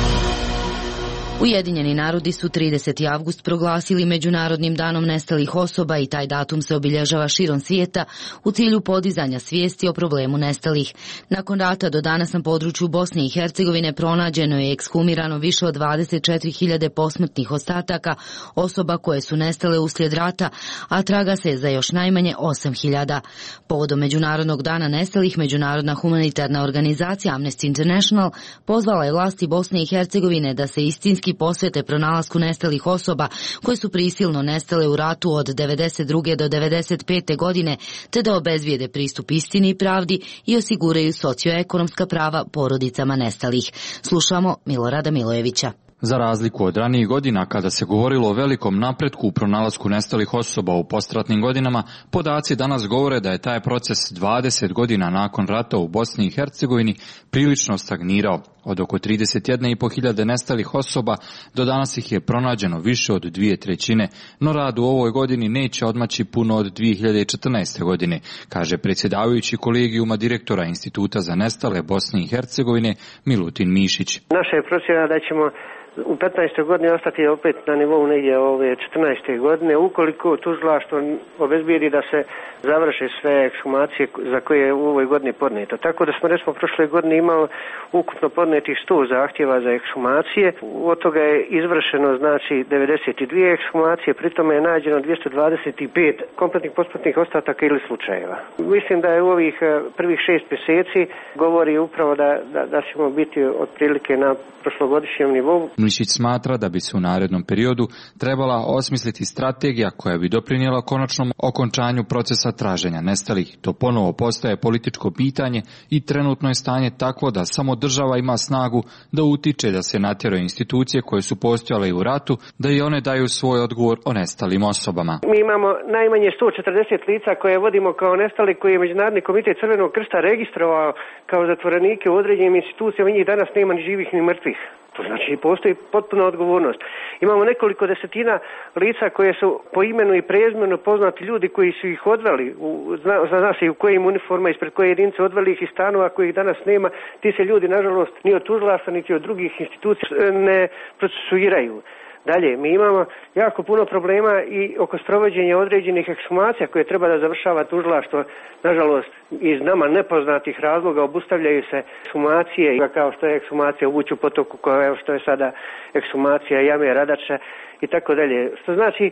Speaker 9: Ujedinjeni narodi su trideseti avgust proglasili Međunarodnim danom nestalih osoba i taj datum se obilježava širom svijeta u cilju podizanja svijesti o problemu nestalih. Nakon rata do danas na području Bosne i Hercegovine pronađeno je ekshumirano više od dvadeset četiri hiljade posmrtnih ostataka osoba koje su nestale uslijed rata, a traga se za još najmanje osam hiljada. Povodom Međunarodnog dana nestalih, Međunarodna humanitarna organizacija Amnesty International pozvala je vlasti Bosne i Hercegovine da se istinski posvete pronalasku nestalih osoba koje su prisilno nestale u ratu od devedeset druge do devedeset pete godine, te da obezbijede pristup istini i pravdi i osiguraju socioekonomska prava porodicama nestalih. Slušamo Milorada Milojevića.
Speaker 13: Za razliku od ranijih godina, kada se govorilo o velikom napretku u pronalasku nestalih osoba u postratnim godinama, podaci danas govore da je taj proces dvadeset godina nakon rata u Bosni i Hercegovini prilično stagnirao. Od oko trideset jedna i po hiljade nestalih osoba do danas ih je pronađeno više od dvije trećine, no rad u ovoj godini neće odmaći puno od dvije hiljade četrnaeste. godine, kaže predsjedavajući kolegijuma direktora Instituta za nestale Bosne i Hercegovine Milutin Mišić.
Speaker 10: Naša je procjena da ćemo u petnaestoj godini ostati opet na nivou negdje ove četrnaeste. godine, ukoliko tužilaštvo obezbijedi da se završe sve ekshumacije za koje je u ovoj godini podneto. Tako da smo recimo prošle godine imali ukupno podnetih sto zahtjeva za ekshumacije, od toga je izvršeno znači devedeset dvije ekshumacije, pri tome je nađeno dvjesto dvadeset pet kompletnih posmrtnih ostataka ili slučajeva. Mislim da je u ovih prvih šest mjeseci govori upravo da, da, da ćemo biti otprilike na prošlogodišnjem nivou.
Speaker 13: Mišić smatra da bi se u narednom periodu trebala osmisliti strategija koja bi doprinijela konačnom okončanju procesa traženja nestalih. To ponovo postaje političko pitanje i trenutno je stanje takvo da samo država ima snagu da utiče da se natjeraju institucije koje su postojale i u ratu, da i one daju svoj odgovor o nestalim osobama.
Speaker 10: Mi imamo najmanje sto četrdeset lica koje vodimo kao nestali, koje je Međunarodni komitet Crvenog krsta registrovao kao zatvorenike u određenim institucijama, i njih danas nema ni živih ni mrtvih. To znači postoji potpuna odgovornost. Imamo nekoliko desetina lica koje su po imenu i prezimenu poznati ljudi koji su ih odveli, u, zna, zna se i u kojim uniforma, ispred koje jedinice odveli ih iz stanova kojih danas nema. Ti se ljudi, nažalost, ni od tužilaštva niti od drugih institucija ne procesuiraju. Dalje, mi imamo jako puno problema i oko sprovođenja određenih ekshumacija koje treba da završava tužilaštvo. Nažalost, iz nama nepoznatih razloga obustavljaju se ekshumacije, kao što je ekshumacija u Vuču potoku, kao što je sada ekshumacija jame Radača i tako dalje. Što znači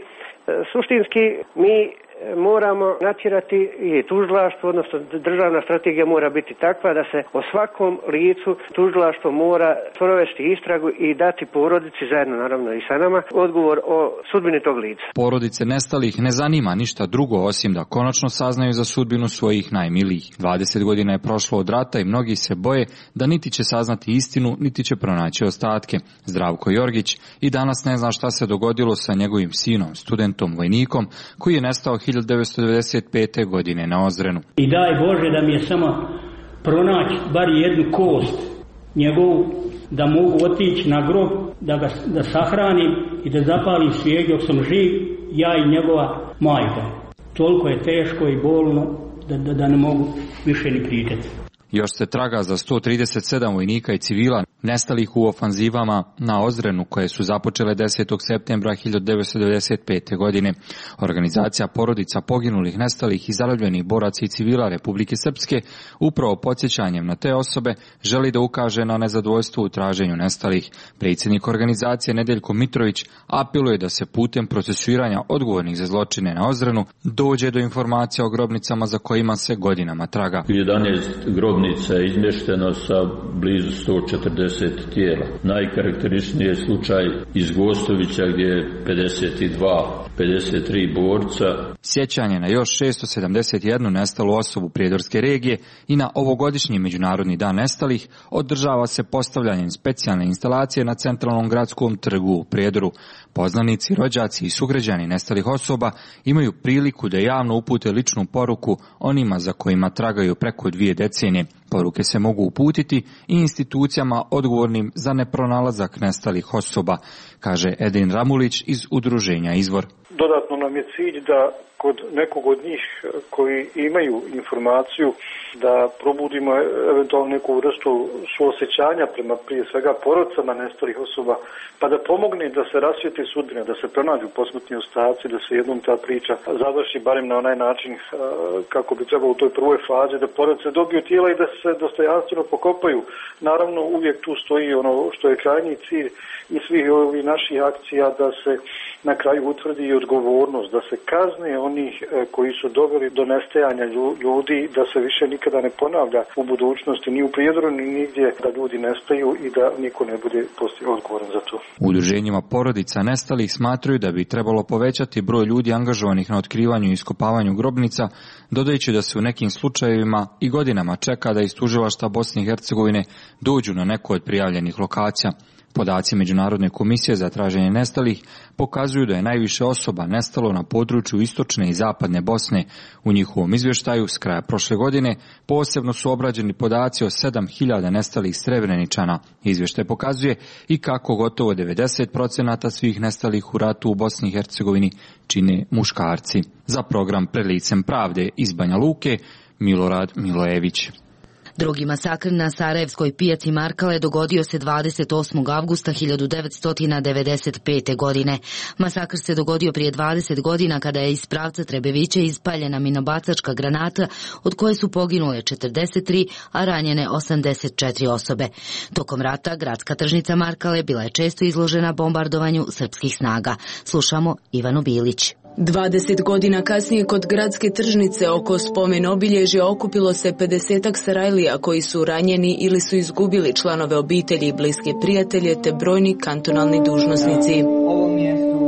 Speaker 10: Suštinski mi moramo natjerati i tužilaštvo, odnosno državna strategija mora biti takva da se o svakom licu tužilaštvo mora provesti istragu i dati porodici, zajedno naravno i sa nama, odgovor o sudbini tog lica.
Speaker 13: Porodice nestalih ne zanima ništa drugo osim da konačno saznaju za sudbinu svojih najmilijih. dvadeset godina je prošlo od rata i mnogi se boje da niti će saznati istinu, niti će pronaći ostatke. Zdravko Jorgić i danas ne zna šta se dogodilo sa njegovim sinom, studentom, vojnikom, koji je nestao hiljadu devetsto devedeset pete. godine na Ozrenu.
Speaker 14: I daj Bože da mi je samo pronaći bar jednu kost njegovu, da mogu otići na grob, da ga da sahranim i da zapalim svijeću dok sam živ, ja i njegova majka. Toliko je teško i bolno da, da, da ne mogu više ni pričati.
Speaker 13: Još se traga za sto trideset sedam vojnika i civila nestalih u ofanzivama na Ozrenu koje su započele desetog septembra hiljadu devetsto devedeset pete. godine. Organizacija porodica poginulih, nestalih i zarobljenih boraca i civila Republike Srpske upravo podsjećanjem na te osobe želi da ukaže na nezadovoljstvo u traženju nestalih. Predsjednik organizacije Nedeljko Mitrović apeluje da se putem procesuiranja odgovornih za zločine na Ozrenu dođe do informacija o grobnicama za kojima se godinama traga.
Speaker 15: jedanaest grobnica je izmješteno sa blizu sto četrdeset tijela. Najkarakteričniji je slučaj iz Gostovića gdje je pedeset dva, pedeset tri borca.
Speaker 13: Sjećanje na još šesto sedamdeset jednu nestalu osobu Prijedorske regije i na ovogodišnji Međunarodni dan nestalih održava se postavljanjem specijalne instalacije na centralnom gradskom trgu u Prijedoru. Poznanici, rođaci i sugrađani nestalih osoba imaju priliku da javno upute ličnu poruku onima za kojima tragaju preko dvije decenije. Poruke se mogu uputiti i institucijama odgovornim za nepronalazak nestalih osoba, kaže Edin Ramulić iz udruženja Izvor.
Speaker 16: Dodatno nam je cilj da kod nekog od njih koji imaju informaciju da probudimo eventualno neku vrstu suosjećanja prema prije svega porodcama nestalih osoba, pa da pomogne da se rasvijetli sudbine, da se pronađu posmrtni ostaci, da se jednom ta priča završi barem na onaj način kako bi trebalo u toj prvoj fazi, da porodice dobiju tijela i da se dostojanstveno pokopaju. Naravno uvijek tu stoji ono što je krajnji cilj i svih ovih naših akcija da se na kraju utvrdi i odgovornost, da se kazne onih koji su doveli do nestajanja ljudi, da se više nikada ne ponavlja u budućnosti ni u Prijedoru ni nigdje da ljudi nestaju i da niko ne bude poslije odgovoran za to.
Speaker 13: U udruženjima porodica nestalih smatraju da bi trebalo povećati broj ljudi angažovanih na otkrivanju i iskopavanju grobnica, dodajući da se u nekim slučajevima i godinama čeka da iz tužilaštva Bosne i Hercegovine dođu na neku od prijavljenih lokacija. Podaci Međunarodne komisije za traženje nestalih pokazuju da je najviše osoba nestalo na području istočne i zapadne Bosne. U njihovom izvještaju s kraja prošle godine posebno su obrađeni podaci o sedam hiljada nestalih Srebreničana. Izvještaj pokazuje i kako gotovo devedeset posto svih nestalih u ratu u Bosni i Hercegovini čine muškarci. Za program Pred licem pravde iz Banja Luke, Milorad Milojević.
Speaker 9: Drugi masakr na Sarajevskoj pijaci Markale dogodio se dvadeset osmog avgusta hiljadu devetsto devedeset pete. godine. Masakr se dogodio prije dvadeset godina kada je iz pravca Trebevića ispaljena minobacačka granata od koje su poginule četrdeset tri, a ranjene osamdeset četiri osobe. Tokom rata gradska tržnica Markale bila je često izložena bombardovanju srpskih snaga. Slušamo Ivanu Bilić.
Speaker 17: dvadeset godina kasnije kod gradske tržnice oko spomen obilježja okupilo se pedesetak Sarajlija koji su ranjeni ili su izgubili članove obitelji i bliske prijatelje te brojni kantonalni dužnosnici.
Speaker 18: U ovom mjestu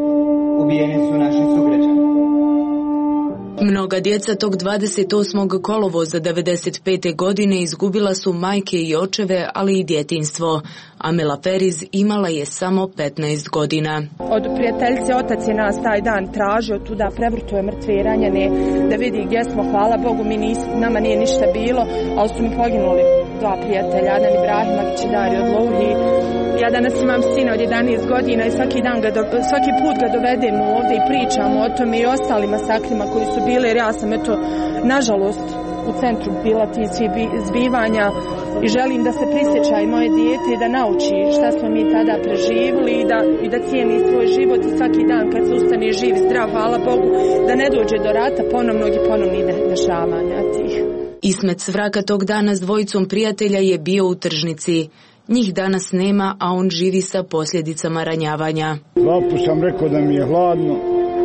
Speaker 18: ubijeni su naši sugrađani.
Speaker 17: Mnoga djeca tog dvadeset osmog kolovoza devedeset pete. godine izgubila su majke i očeve, ali i djetinjstvo. Amela Feriz imala je samo petnaest godina.
Speaker 19: Od prijateljice otac je nas taj dan tražio tuda, prevrtuje mrtve i ranjene, da vidi gdje smo. Hvala Bogu, mi nis, nama nije ništa bilo, ali su mi poginuli dva prijatelja, Adan Ibrahimagić i Dario Odlouhi. Ja danas imam sina od jedanaest godina i svaki, dan ga do, svaki put ga dovedemo ovdje i pričamo o tome i ostalim masakrima koji su bili, jer ja sam eto, nažalost, u centru bila tih zbivanja i želim da se prisjeća i moje dijete i da nauči šta smo mi tada preživjeli i da, i da cijeni svoj život i svaki dan kad se ustane živ i zdrav, hvala Bogu, da ne dođe do rata ponovnog i ponovnih dešavanja tih.
Speaker 17: Ismet Svraka tog dana s dvojicom prijatelja je bio u tržnici. Njih danas nema, a on živi sa posljedicama ranjavanja.
Speaker 20: Dva put sam rekao da mi je hladno,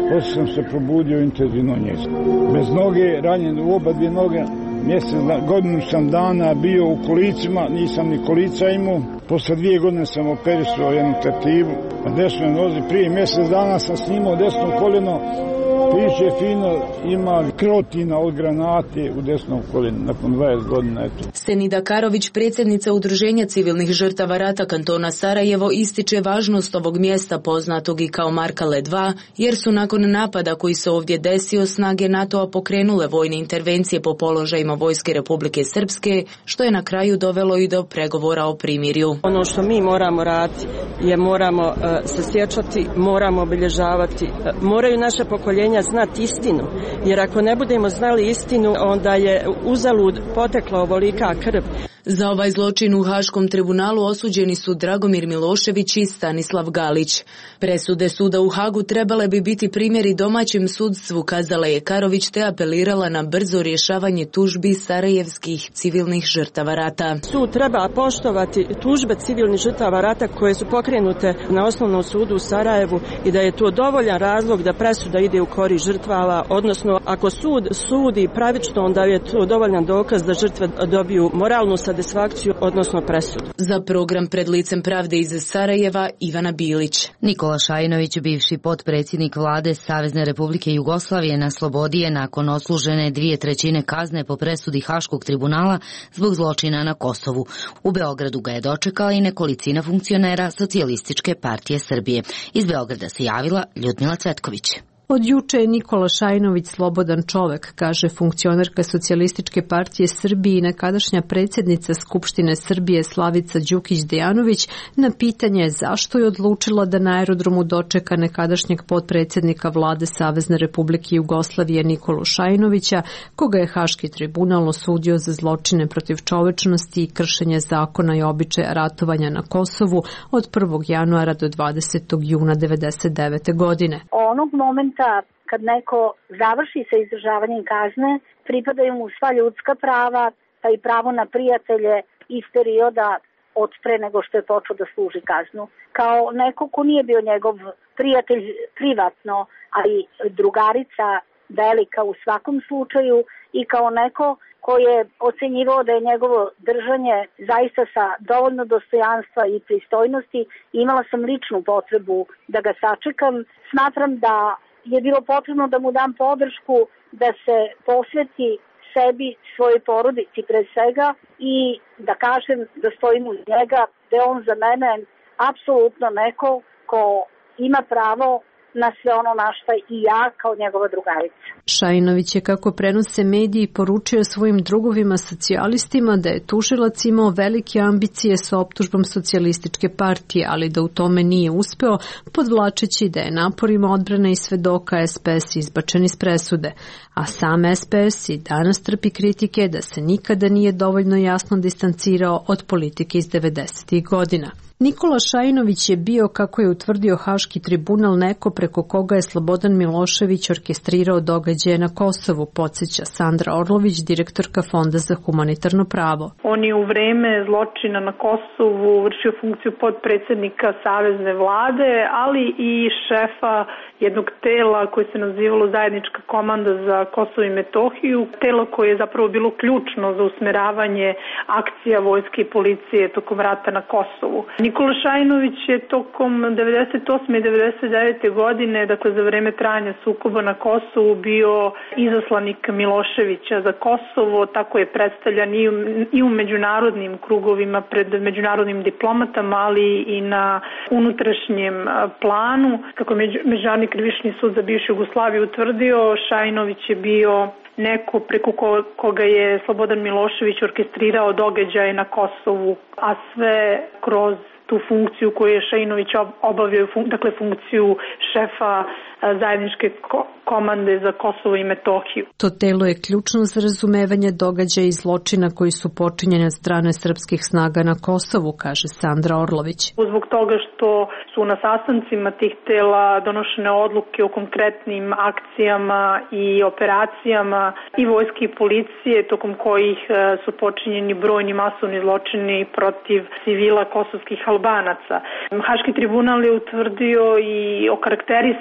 Speaker 20: Poslije sam se probudio u intenzivnoj njezi. Bez noge, ranjen u oba dvije noge, mjesec, godinu sam dana bio u kolicima, nisam ni kolica imao. Posle dvije godine sam operisao jednu tetivu na desnoj nozi. Prije mjesec dana sam snimao desno koljeno. Piše fino, ima krotina od granate u desnom koljenu, nakon dvadeset godina. Eto.
Speaker 17: Senida Karović, predsjednica Udruženja civilnih žrtava rata kantona Sarajevo, ističe važnost ovog mjesta poznatog i kao Markale dva, jer su nakon napada koji se ovdje desio snage NATO-a pokrenule vojne intervencije po položajima Vojske Republike Srpske, što je na kraju dovelo i do pregovora o primirju.
Speaker 11: Ono što mi moramo raditi je moramo uh, se sjećati, moramo obilježavati, uh, moraju naše pokoljenja znati istinu, jer ako ne budemo znali istinu, onda je uzalud potekla ovolika krv.
Speaker 17: Za ovaj zločin u Haškom tribunalu osuđeni su Dragomir Milošević i Stanislav Galić. Presude suda u Hagu trebale bi biti primjeri domaćem sudstvu, kazala je Karović, te apelirala na brzo rješavanje tužbi sarajevskih civilnih žrtava rata.
Speaker 11: Sud treba poštovati tužbe civilnih žrtava rata koje su pokrenute na osnovnom sudu u Sarajevu i da je to dovoljan razlog da presuda ide u korist žrtava, odnosno ako sud sudi pravično, onda je to dovoljan dokaz da žrtve dobiju moralnu satisfakciju, odnosno presudu.
Speaker 17: Za program Pred licem pravde iz Sarajeva, Ivana Bilić.
Speaker 9: Nikola Šajinović, bivši potpredsjednik vlade Savezne Republike Jugoslavije, na slobodi je nakon odslužene dvije trećine kazne po presudi Haškog tribunala zbog zločina na Kosovu. U Beogradu ga je dočekala i nekolicina funkcionera Socijalističke partije Srbije. Iz Beograda se javila Ljudmila Cvetković.
Speaker 21: Od juče je Nikola Šajinović slobodan čovek, kaže funkcionerka Socijalističke partije Srbije i nekadašnja predsjednica Skupštine Srbije Slavica Đukić-Dejanović na pitanje zašto je odlučila da na aerodromu dočeka nekadašnjeg potpredsjednika vlade Savezne Republike Jugoslavije Nikolu Šajinovića, koga je Haški tribunal osudio za zločine protiv čovečnosti i kršenje zakona i običaja ratovanja na Kosovu od prvog januara do dvadesetog juna devedeset devete. godine.
Speaker 22: Onog momenta kad neko završi sa izdržavanjem kazne, pripadaju mu sva ljudska prava, pa i pravo na prijatelje iz perioda od pre nego što je počeo da služi kaznu. Kao neko ko nije bio njegov prijatelj privatno, ali drugarica velika u svakom slučaju, i kao neko ko je ocenjivao da je njegovo držanje zaista sa dovoljno dostojanstva i pristojnosti, imala sam ličnu potrebu da ga sačekam. Smatram da je bilo potrebno da mu dam podršku, da se posveti sebi, svojoj porodici pre svega, i da kažem da stojim uz njega, da je on za mene apsolutno neko ko ima pravo na sve ono na šta i ja kao njegova drugarica.
Speaker 21: Šajinović je, kako prenose mediji, poručio svojim drugovima socijalistima da je tužilac imao velike ambicije sa optužbom Socijalističke partije, ali da u tome nije uspeo, podvlačeći da je naporima odbrane i svedoka S P S izbačen iz presude. A sam S P S i danas trpi kritike da se nikada nije dovoljno jasno distancirao od politike iz devedesetih godina. Nikola Šajinović je bio, kako je utvrdio Haški tribunal, neko preko koga je Slobodan Milošević orkestrirao događaje na Kosovu, podsjeća Sandra Orlović, direktorka Fonda za humanitarno pravo.
Speaker 23: On je u vreme zločina na Kosovu vršio funkciju potpredsjednika Savezne vlade, ali i šefa jednog tela koje se nazivalo Zajednička komanda za Kosovo i Metohiju, telo koje je zapravo bilo ključno za usmeravanje akcija vojske i policije tokom rata na Kosovu. Nikola Šajinović je tokom devedeset osme i devedeset devete. godine, dakle za vreme trajanja sukoba na Kosovu, bio izaslanik Miloševića za Kosovo, tako je predstavljan i u, i u međunarodnim krugovima pred međunarodnim diplomatama, ali i na unutrašnjem planu. Kako je Međunarodni krivični sud za bivšu Jugoslaviju utvrdio, Šajinović je bio neko preko koga je Slobodan Milošević orkestrirao događaje na Kosovu, a sve kroz tu funkciju koju je Šajinović obavio, dakle funkciju šefa zajedničke komande za Kosovo i Metohiju.
Speaker 21: To telo je ključno za razumevanje događaja i zločina koji su počinjeni od strane srpskih snaga na Kosovu, kaže Sandra Orlović.
Speaker 23: Zbog toga što su na sastancima tih tela donošene odluke o konkretnim akcijama i operacijama i vojske i policije, tokom kojih su počinjeni brojni masovni zločini protiv civila kosovskih Albanaca. Haški tribunal je utvrdio i okarakterisao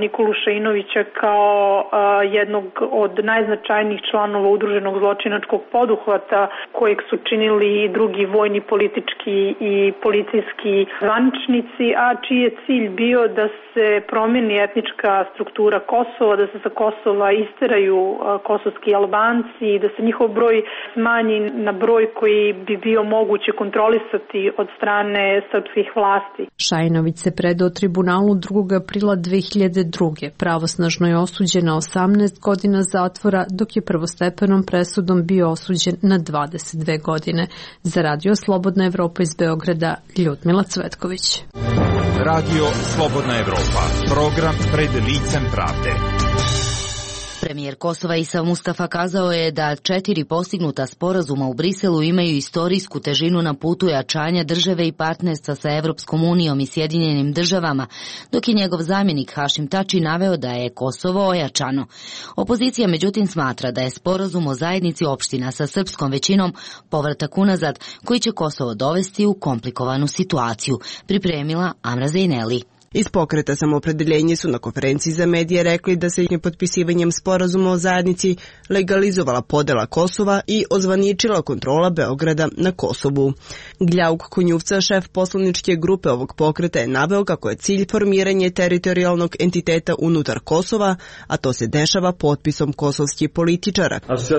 Speaker 23: Nikolu Šainovića kao jednog od najznačajnijih članova udruženog zločinačkog poduhvata kojeg su činili i drugi vojni, politički i policijski zvaničnici, a čiji je cilj bio da se promeni etnička struktura Kosova, da se sa Kosova isteraju kosovski Albanci i da se njihov broj smanji na broj koji bi bio moguće kontrolisati od strane srpskih vlasti.
Speaker 21: Šajnović se predao tribunalu drugog aprila dve hiljade druge. Pravosnažno je osuđen na osamnaest godina zatvora, dok je prvostepenom presudom bio osuđen na dvadeset dve godine. Za Radio Slobodna Evropa iz Beograda, Ljudmila Cvetković.
Speaker 5: Radio Slobodna Evropa, program pred licem pravde.
Speaker 9: Premijer Kosova Isa Mustafa kazao je da četiri postignuta sporazuma u Briselu imaju istorijsku težinu na putu jačanja države i partnerstva sa Evropskom unijom i Sjedinjenim državama, dok je njegov zamjenik Hašim Tači naveo da je Kosovo ojačano. Opozicija međutim smatra da je sporazum o zajednici opština sa srpskom većinom povratak unazad koji će Kosovo dovesti u komplikovanu situaciju, pripremila Amra Zejneli.
Speaker 6: Iz Pokreta Samoopredeljenje su na konferenciji za medije rekli da se potpisivanjem sporazuma o zajednici legalizovala podela Kosova i ozvaničila kontrola Beograda na Kosovu. Gljauk Konjuvca, šef poslaničke grupe ovog pokreta, je naveo kako je cilj formiranje teritorijalnog entiteta unutar Kosova, a to se dešava potpisom kosovskih političara.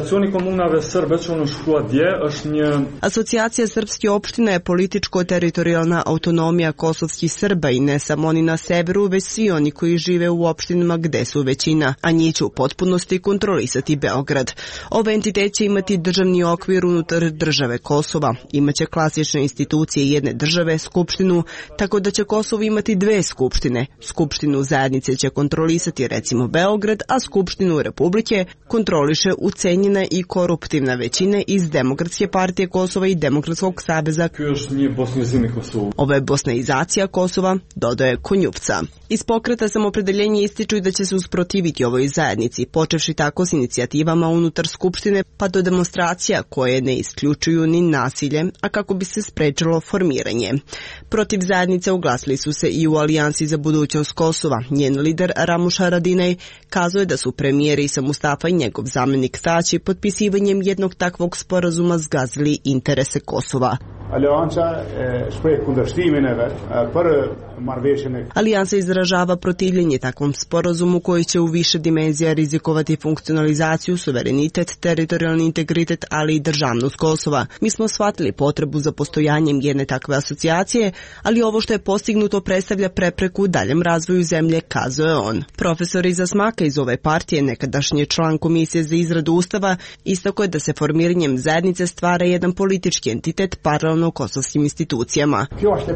Speaker 6: Asocijacija srpskih opština je političko-teritorijalna autonomija kosovskih Srba i ne samo oni na severu, već svi oni koji žive u opštinama gde su većina, a njih će u potpunosti kontrolisati Beograd. Ovaj entitet će imati državni okvir unutar države Kosova, imaće klasične institucije jedne države, skupštinu, tako da će Kosovo imati dve skupštine. Skupštinu zajednice će kontrolisati recimo Beograd, a skupštinu Republike kontroliše ucenjena i koruptivna većina iz Demokratske partije Kosova i Demokratskog saveza. Ovo je bosnaizacija Kosova, dodaje Konjupca. Iz Pokreta Samoopredeljenje ističu da će se usprotiviti ovoj zajednici, počevši tako s inicijativama unutar Skupštine pa do demonstracija koje ne isključuju ni nasilje, a kako bi se sprečilo formiranje. Protiv zajednice uglasili su se i u Alijansi za budućnost Kosova. Njen lider Ramuš Haradinaj kazuje da su premijer Isa Mustafa i njegov zamjenik Tači potpisivanjem jednog takvog sporazuma zgazili interese Kosova. Alijansa izražava protivljenje takvom sporazumu koji će u više dimenzija rizikovati funkcionalizaciju, suverenitet, teritorijalni integritet, ali i državnost Kosova. Mi smo shvatili potrebu za postojanjem jedne takve asocijacije, ali ovo što je postignuto predstavlja prepreku u daljem razvoju zemlje, kazuje on. Profesor Iza Smaka iz ove partije, nekadašnji član Komisije za izradu Ustava, istako je da se formiranjem zajednice stvara jedan politički entitet paralelno kosovskim institucijama.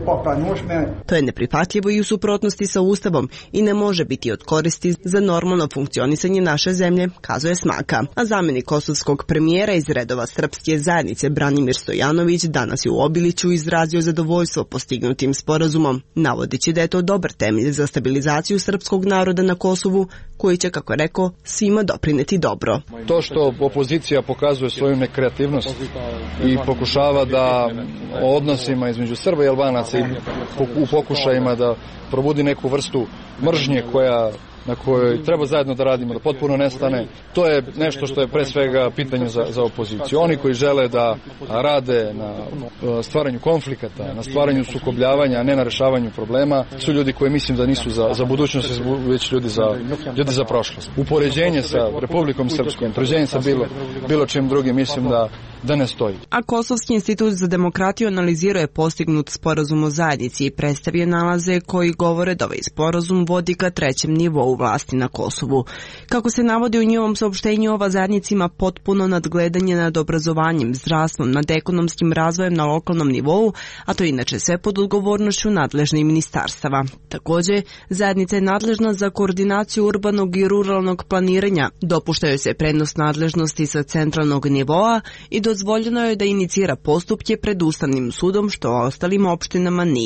Speaker 6: To je neprihvatljivo i u suprotnosti sa Ustavom i ne može biti od koristi za normalno funkcionisanje naše zemlje, kazuje Smaka. A zamjenik kosovskog premijera iz redova srpske zajednice Branimir Stojanović danas je u Obiliću izrazio zadovoljstvo postignutim sporazumom, navodeći da je to dobar temelj za stabilizaciju srpskog naroda na Kosovu, koji će, kako rekao, svima doprineti dobro.
Speaker 7: To što opozicija pokazuje svoju nekreativnost i pokušava da o odnosima između Srba i Albanaca i u pokušajima da probudi neku vrstu mržnje koja na kojoj treba zajedno da radimo, da potpuno nestane. To je nešto što je pre svega pitanje za, za opoziciju. Oni koji žele da rade na stvaranju konflikata, na stvaranju sukobljavanja, a ne na rešavanju problema, su ljudi koji mislim da nisu za, za budućnost, već ljudi za, ljudi za prošlost. Upoređenje sa Republikom Srpskom, upoređenje sa bilo, bilo čim drugim, mislim da da ne stoji.
Speaker 6: A Kosovski institut za demokratiju analizirao je postignut sporazum o zajednici i predstavio nalaze koji govore da ovaj sporazum vodi ka trećem nivou vlasti na Kosovu. Kako se navodi u njihovom saopštenju, ova zajednica ima potpuno nadgledanje nad obrazovanjem, zdravstvom, nad ekonomskim razvojem na lokalnom nivou, a to je inače sve pod odgovornošću nadležnih ministarstava. Takođe, zajednica je nadležna za koordinaciju urbanog i ruralnog planiranja, dopuštaju se prenos nadležnosti sa centralnog nivoa i dozvoljeno je da inicira postupke pred Ustavnim sudom, što ostalim opštinama nije.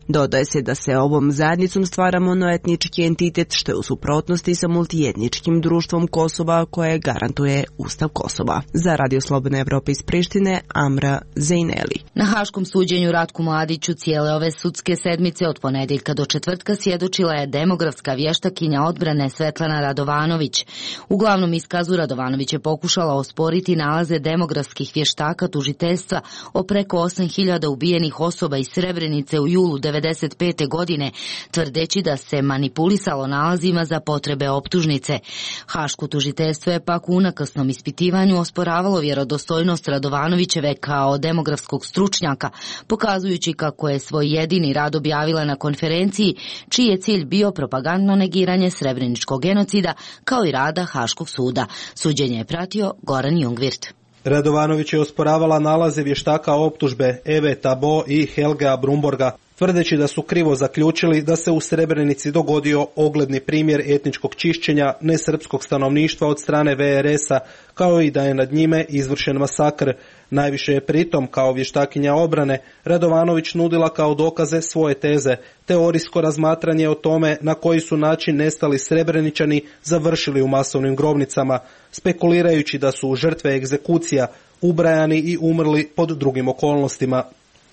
Speaker 6: Dodaje se da se ovom zajednicom stvara monoetnički entitet, što je u suprotnosti sa multietničkim društvom Kosova koje garantuje Ustav Kosova. Za Radio Slobodna Evropa iz Prištine, Amra Zejneli.
Speaker 9: Na haškom suđenju Ratku Mladiću cijele ove sudske sedmice od ponedeljka do četvrtka svjedočila je demografska vještakinja odbrane Svetlana Radovanović. U glavnom iskazu Radovanović je pokušala osporiti nalaze demografskih vještaka tužiteljstva o preko osam hiljada ubijenih osoba iz Srebrenice u julu devedeset pete godine, tvrdeći da se manipulisalo nalazima za potrebe optužnice. Haško tužiteljstvo je pak u unakrsnom ispitivanju osporavalo vjerodostojnost Radovanovićeve kao demografskog stručnjaka, pokazujući kako je svoj jedini rad objavila na konferenciji, čiji je cilj bio propagandno negiranje srebreničkog genocida, kao i rada Haškog suda. Suđenje je pratio Goran Jungwirth.
Speaker 1: Radovanović je osporavala nalaze vještaka optužbe Eve Tabo i Helgea Brumborga, tvrdeći da su krivo zaključili da se u Srebrenici dogodio ogledni primjer etničkog čišćenja nesrpskog stanovništva od strane V R S-a, kao i da je nad njime izvršen masakr. Najviše je pritom, kao vještakinja obrane, Radovanović nudila kao dokaze svoje teze, teorijsko razmatranje o tome na koji su način nestali Srebreničani završili u masovnim grobnicama, spekulirajući da su žrtve egzekucija ubrajani i umrli pod drugim okolnostima.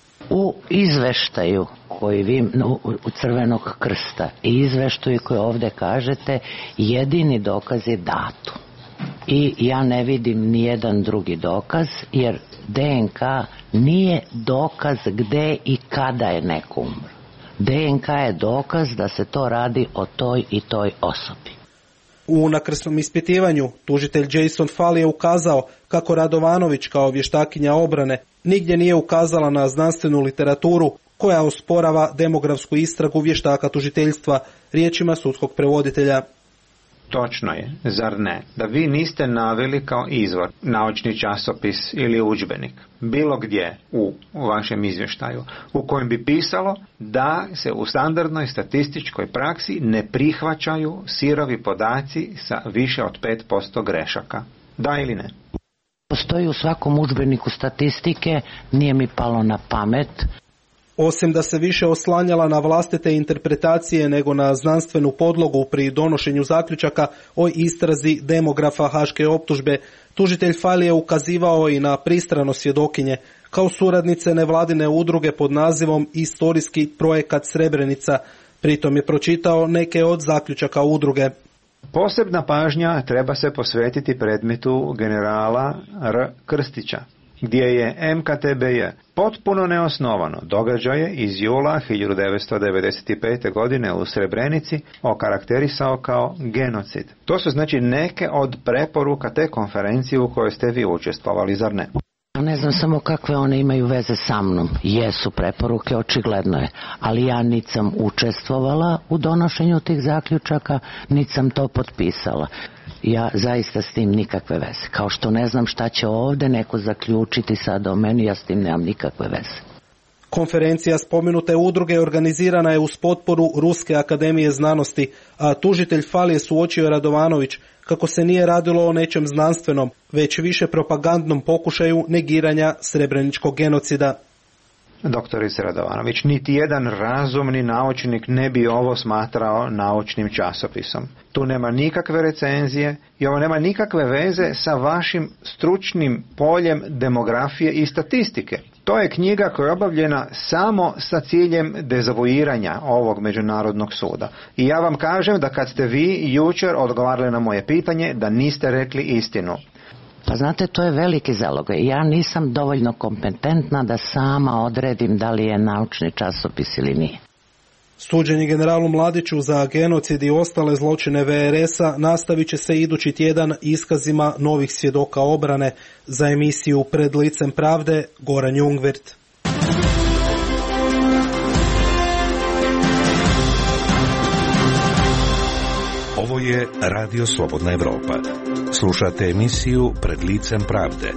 Speaker 4: U izveštaju koji vi u Crvenog krsta i izveštaju koji ovdje kažete, jedini dokaz je datum. I ja ne vidim nijedan drugi dokaz, jer D N K nije dokaz gde i kada je neko umro. D N K je dokaz da se to radi o toj i toj osobi.
Speaker 1: U unakrsnom ispitivanju tužitelj Jason Fall je ukazao kako Radovanović kao vještakinja obrane nigdje nije ukazala na znanstvenu literaturu koja osporava demografsku istragu vještaka tužiteljstva, riječima sudskog prevoditelja.
Speaker 8: Točno je, zar ne, da vi niste naveli kao izvor naučni časopis ili udžbenik, bilo gdje u, u vašem izvještaju, u kojem bi pisalo da se u standardnoj statističkoj praksi ne prihvaćaju sirovi podaci sa više od pet posto grešaka. Da ili ne?
Speaker 4: Postoji u svakom udžbeniku statistike, nije mi palo na pamet.
Speaker 1: Osim da se više oslanjala na vlastite interpretacije nego na znanstvenu podlogu pri donošenju zaključaka o istrazi demografa haške optužbe, tužitelj Fall je ukazivao i na pristrano svjedokinje, kao suradnice nevladine udruge pod nazivom Istorijski projekat Srebrenica. Pritom je pročitao neke od zaključaka udruge.
Speaker 8: Posebna pažnja treba se posvetiti predmetu generala R. Krstića, gdje je M K T B J potpuno neosnovano događaje iz jula hiljadu devetsto devedeset pete. godine u Srebrenici okarakterisao kao genocid. To su znači neke od preporuka te konferencije u kojoj ste vi učestvovali, zar ne?
Speaker 4: Ne znam samo kakve one imaju veze sa mnom. Jesu preporuke, očigledno je. Ali ja niti sam učestvovala u donošenju tih zaključaka, niti sam to potpisala. Ja zaista s tim nikakve veze. Kao što ne znam šta će ovdje neko zaključiti sad o meni, ja s tim nemam nikakve veze.
Speaker 1: Konferencija spomenute udruge organizirana je uz potporu Ruske akademije znanosti, a tužitelj Fall je suočio Radovanović kako se nije radilo o nečem znanstvenom, već više propagandnom pokušaju negiranja srebreničkog genocida.
Speaker 8: Doktorice Radovanović, niti jedan razumni naučnik ne bi ovo smatrao naučnim časopisom. Tu nema nikakve recenzije i ovo nema nikakve veze sa vašim stručnim poljem demografije i statistike. To je knjiga koja je obavljena samo sa ciljem dezavuiranja ovog međunarodnog suda. I ja vam kažem da kad ste vi jučer odgovarali na moje pitanje da niste rekli istinu.
Speaker 4: Pa znate, to je veliki zalogaj. Ja nisam dovoljno kompetentna da sama odredim da li je naučni časopis ili nije.
Speaker 1: Suđenje generalu Mladiću za genocid i ostale zločine V R S-a nastavit će se idući tjedan iskazima novih svjedoka obrane. Za emisiju Pred licem pravde, Goran Jungwirth.
Speaker 3: Ovo je Radio Slobodna Evropa. Slušate emisiju Pred licem pravde.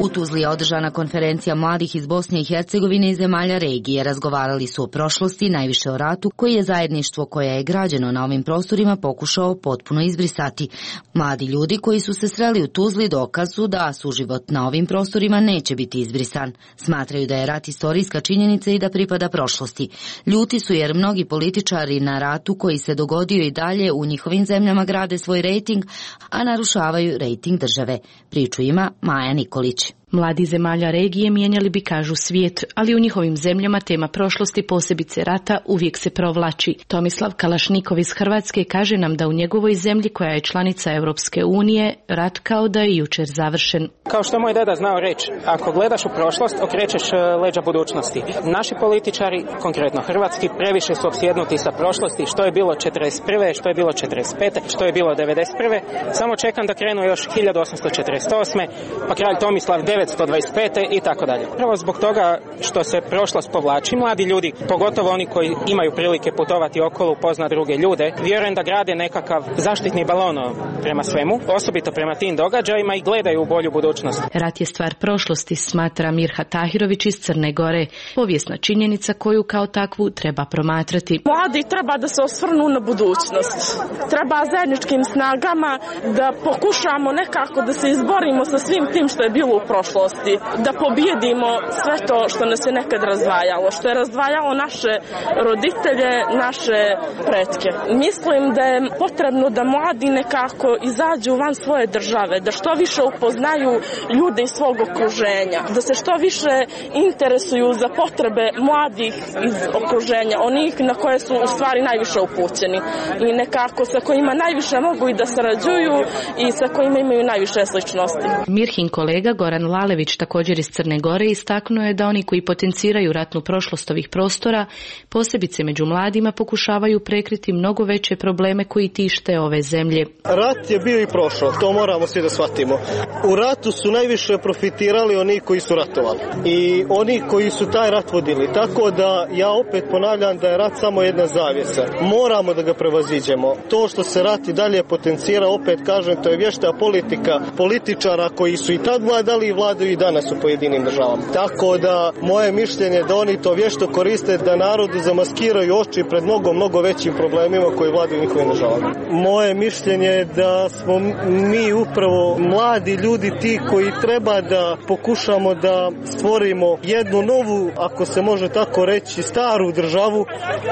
Speaker 9: U Tuzli je održana konferencija mladih iz Bosne i Hercegovine i zemalja regije. Razgovarali su o prošlosti, najviše o ratu, koji je zajedništvo koje je građeno na ovim prostorima pokušao potpuno izbrisati. Mladi ljudi koji su se sreli u Tuzli dokaz su da suživot na ovim prostorima neće biti izbrisan. Smatraju da je rat istorijska činjenica i da pripada prošlosti. Ljuti su jer mnogi političari na ratu koji se dogodio i dalje u njihovim zemljama grade svoj rejting, a narušavaju rejting države. Priču ima Maja Nikolić.
Speaker 2: Mladi zemalja regije mijenjali bi, kažu, svijet, ali u njihovim zemljama tema prošlosti, posebice rata, uvijek se provlači. Tomislav Kalašnikov iz Hrvatske kaže nam da u njegovoj zemlji, koja je članica Europske unije, rat kao da je jučer završen.
Speaker 10: Kao što je moj deda znao reći, ako gledaš u prošlost, okrećeš leđa budućnosti. Naši političari, konkretno hrvatski, previše su opsjednuti sa prošlosti, što je bilo četrdeset prve, što je bilo četrdeset pete, što je bilo devedeset prve. Samo čekam da krenu još hiljadu osamsto četrdeset osme, pa kralj Tomislav devetsto dvadeset pete i tako dalje. Prvo zbog toga što se prošlost povlači, mladi ljudi, pogotovo oni koji imaju prilike putovati okolo, upozna druge ljude, vjerujem da grade nekakav zaštitni balon prema svemu, osobito prema tim događajima, i gledaju u bolju budućnost.
Speaker 2: Rat je stvar prošlosti, smatra Mirha Tahirović iz Crne Gore. Povijesna činjenica koju kao takvu treba promatrati.
Speaker 12: Mladi treba da se osvrnu na budućnost. Treba zajedničkim snagama da pokušamo nekako da se izborimo sa svim tim što je bilo u prošlosti. Da pobjedimo sve to što nas je nekad razdvajalo, što je razdvajalo naše roditelje, naše pretke. Mislim da je potrebno da mladi nekako izađu van svoje države, da što više upoznaju ljude iz svog okruženja, da se što više interesuju za potrebe mladih iz okruženja, onih na koje su u stvari najviše upućeni i nekako sa kojima najviše mogu i da sarađuju i sa kojima imaju najviše sličnosti.
Speaker 2: Mirhin kolega Goran Lalević, također iz Crne Gore, istaknuo je da oni koji potenciraju ratnu prošlost ovih prostora, posebice među mladima, pokušavaju prekriti mnogo veće probleme koji tište ove zemlje.
Speaker 24: Rat je bio i prošao, to moramo svi da shvatimo. U ratu su najviše profitirali oni koji su ratovali i oni koji su taj rat vodili. Tako da ja opet ponavljam da je rat samo jedna zavjesa. Moramo da ga prevaziđemo. To što se rat i dalje potencira, opet kažem, to je vješta politika političara koji su i tad vladali i vladaju i danas u pojedinim državama. Tako da moje mišljenje da oni to vješto koriste da narodu zamaskiraju oči pred mnogo, mnogo većim problemima koji vladaju njihovim državama. Moje mišljenje je da smo mi upravo mladi ljudi ti koji treba da pokušamo da stvorimo jednu novu, ako se može tako reći, staru državu,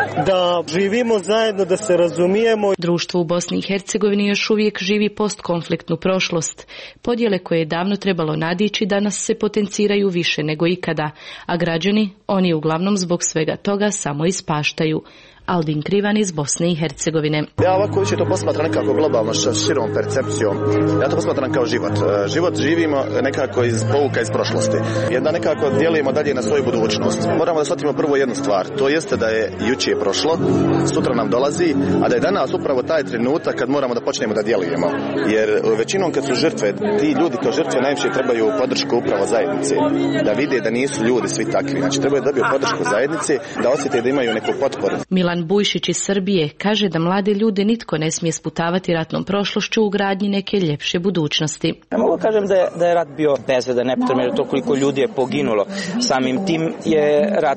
Speaker 24: da živimo zajedno, da se razumijemo.
Speaker 2: Društvo u Bosni i Hercegovini još uvijek živi postkonfliktnu prošlost. Podjele koje je davno trebalo nadići danas se potenciraju više nego ikada, a građani, oni uglavnom zbog svega toga samo ispaštaju. Aldin Krivan iz Bosne i Hercegovine.
Speaker 25: Ja ovako više to posmatram nekako globalno, širom percepcijom. Ja to posmatram kao život. Život živimo nekako iz pouka iz prošlosti. Jedna nekako dijelimo dalje na svoju budućnost. Moramo da shvatimo prvo jednu stvar. To jeste da je jučer prošlo, sutra nam dolazi, a da je danas upravo taj trenutak kad moramo da počnemo da djelujemo. Jer većinom kad su žrtve, ti ljudi kao žrtve najviše trebaju podršku upravo zajednice. Da vide da nisu ljudi svi takvi. Znači trebaju dobiti podršku zajednice, da osjete da imaju neku potporu.
Speaker 2: Milan Bujšić iz Srbije kaže da mlade ljude nitko ne smije sputavati ratnom prošlošću u gradnji neke ljepše budućnosti.
Speaker 26: Ne mogu kažem da je, da je rat bio bezvedan, nepotreban, jer to koliko ljudi je poginulo. Samim tim je rat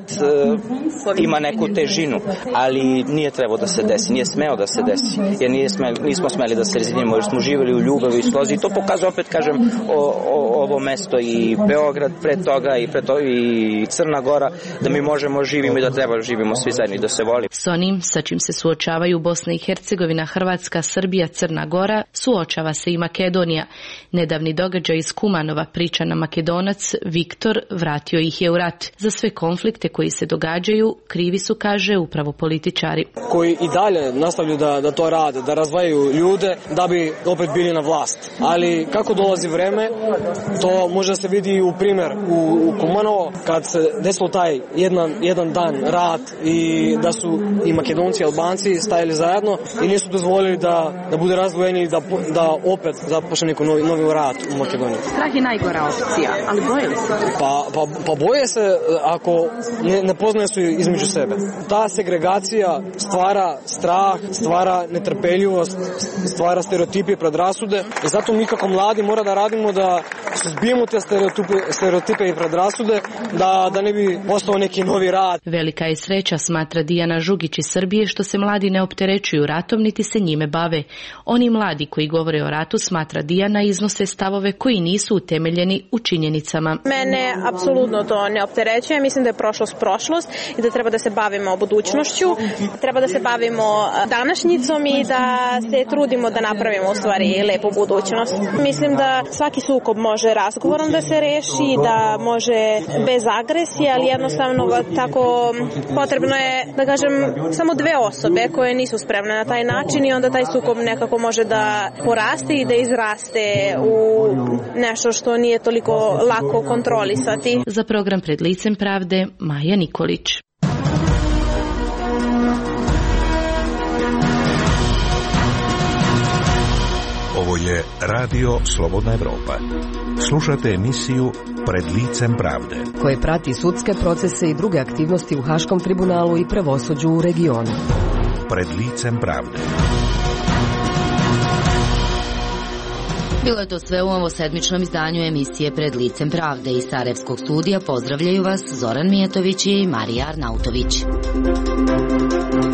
Speaker 26: uh, ima neku težinu, ali nije trebao da se desi, nije smeo da se desi, jer nije smeli, nismo smeli da se razjedinimo, jer smo živjeli u ljubavi i slozi. I to pokazuje, opet kažem, o, o, ovo mesto i Beograd pred toga i, pred to, i Crna Gora, da mi možemo živimo i da treba živimo svi zajedno i da se volimo.
Speaker 2: S onim sa čim se suočavaju Bosna i Hercegovina, Hrvatska, Srbija, Crna Gora, suočava se i Makedonija. Nedavni događaj iz Kumanova, priča na Makedonac, Viktor, vratio ih je u rat. Za sve konflikte koji se događaju, krivi su, kaže, upravo političari.
Speaker 27: Koji i dalje nastavljaju da, da to rade, da razvajaju ljude da bi opet bili na vlast. Ali kako dolazi vreme, to može se vidi u primjer u, u Kumanovo, kad se desilo taj jedan, jedan dan rat i da su i Makedonci i Albanci stajali zajedno i nisu dozvolili da, da bude razdvojeni i da, da opet započne neko novi, novi rat u Makedoniji.
Speaker 28: Strah je najgora opcija, ali boje li se?
Speaker 27: Pa, pa, pa boje se ako ne, ne poznaje su između sebe. Ta segregacija stvara strah, stvara netrpeljivost, stvara stereotipe, predrasude i zato mi kako mladi mora da radimo da, suzbijemo te stereotipe, stereotipe i predrasude, da, da ne bi postao neki novi rat.
Speaker 2: Velika je sreća, smatra Dijana Žugić iz Srbije, što se mladi ne opterećuju ratom niti se njime bave. Oni mladi koji govore o ratu, smatra Dijana, iznose stavove koji nisu utemeljeni u činjenicama.
Speaker 11: Mene apsolutno to ne opterećuje, mislim da je prošlost prošlost i da treba da se bavimo budućnošću, treba da se bavimo današnjicom i da se trudimo da napravimo u stvari lepu budućnost. Mislim da svaki sukob može razgovorom da se reši, da može bez agresije, ali jednostavno tako potrebno je, da kažem, samo dve osobe koje nisu spremne na taj način i onda taj sukob nekako može da poraste i da izraste u nešto što nije toliko lako kontrolisati.
Speaker 2: Za program Pred licem pravde, Maja Nikolić.
Speaker 3: Ovo je Radio Slobodna Evropa. Slušate emisiju Pred licem pravde,
Speaker 13: koje prati sudske procese i druge aktivnosti u Haškom tribunalu i pravosuđu u regionu.
Speaker 3: Pred licem pravde.
Speaker 9: Bilo je to sve u ovo sedmičnom izdanju emisije Pred licem pravde. Iz Sarajevskog studija pozdravljaju vas Zoran Mijetović i Marija Arnautović.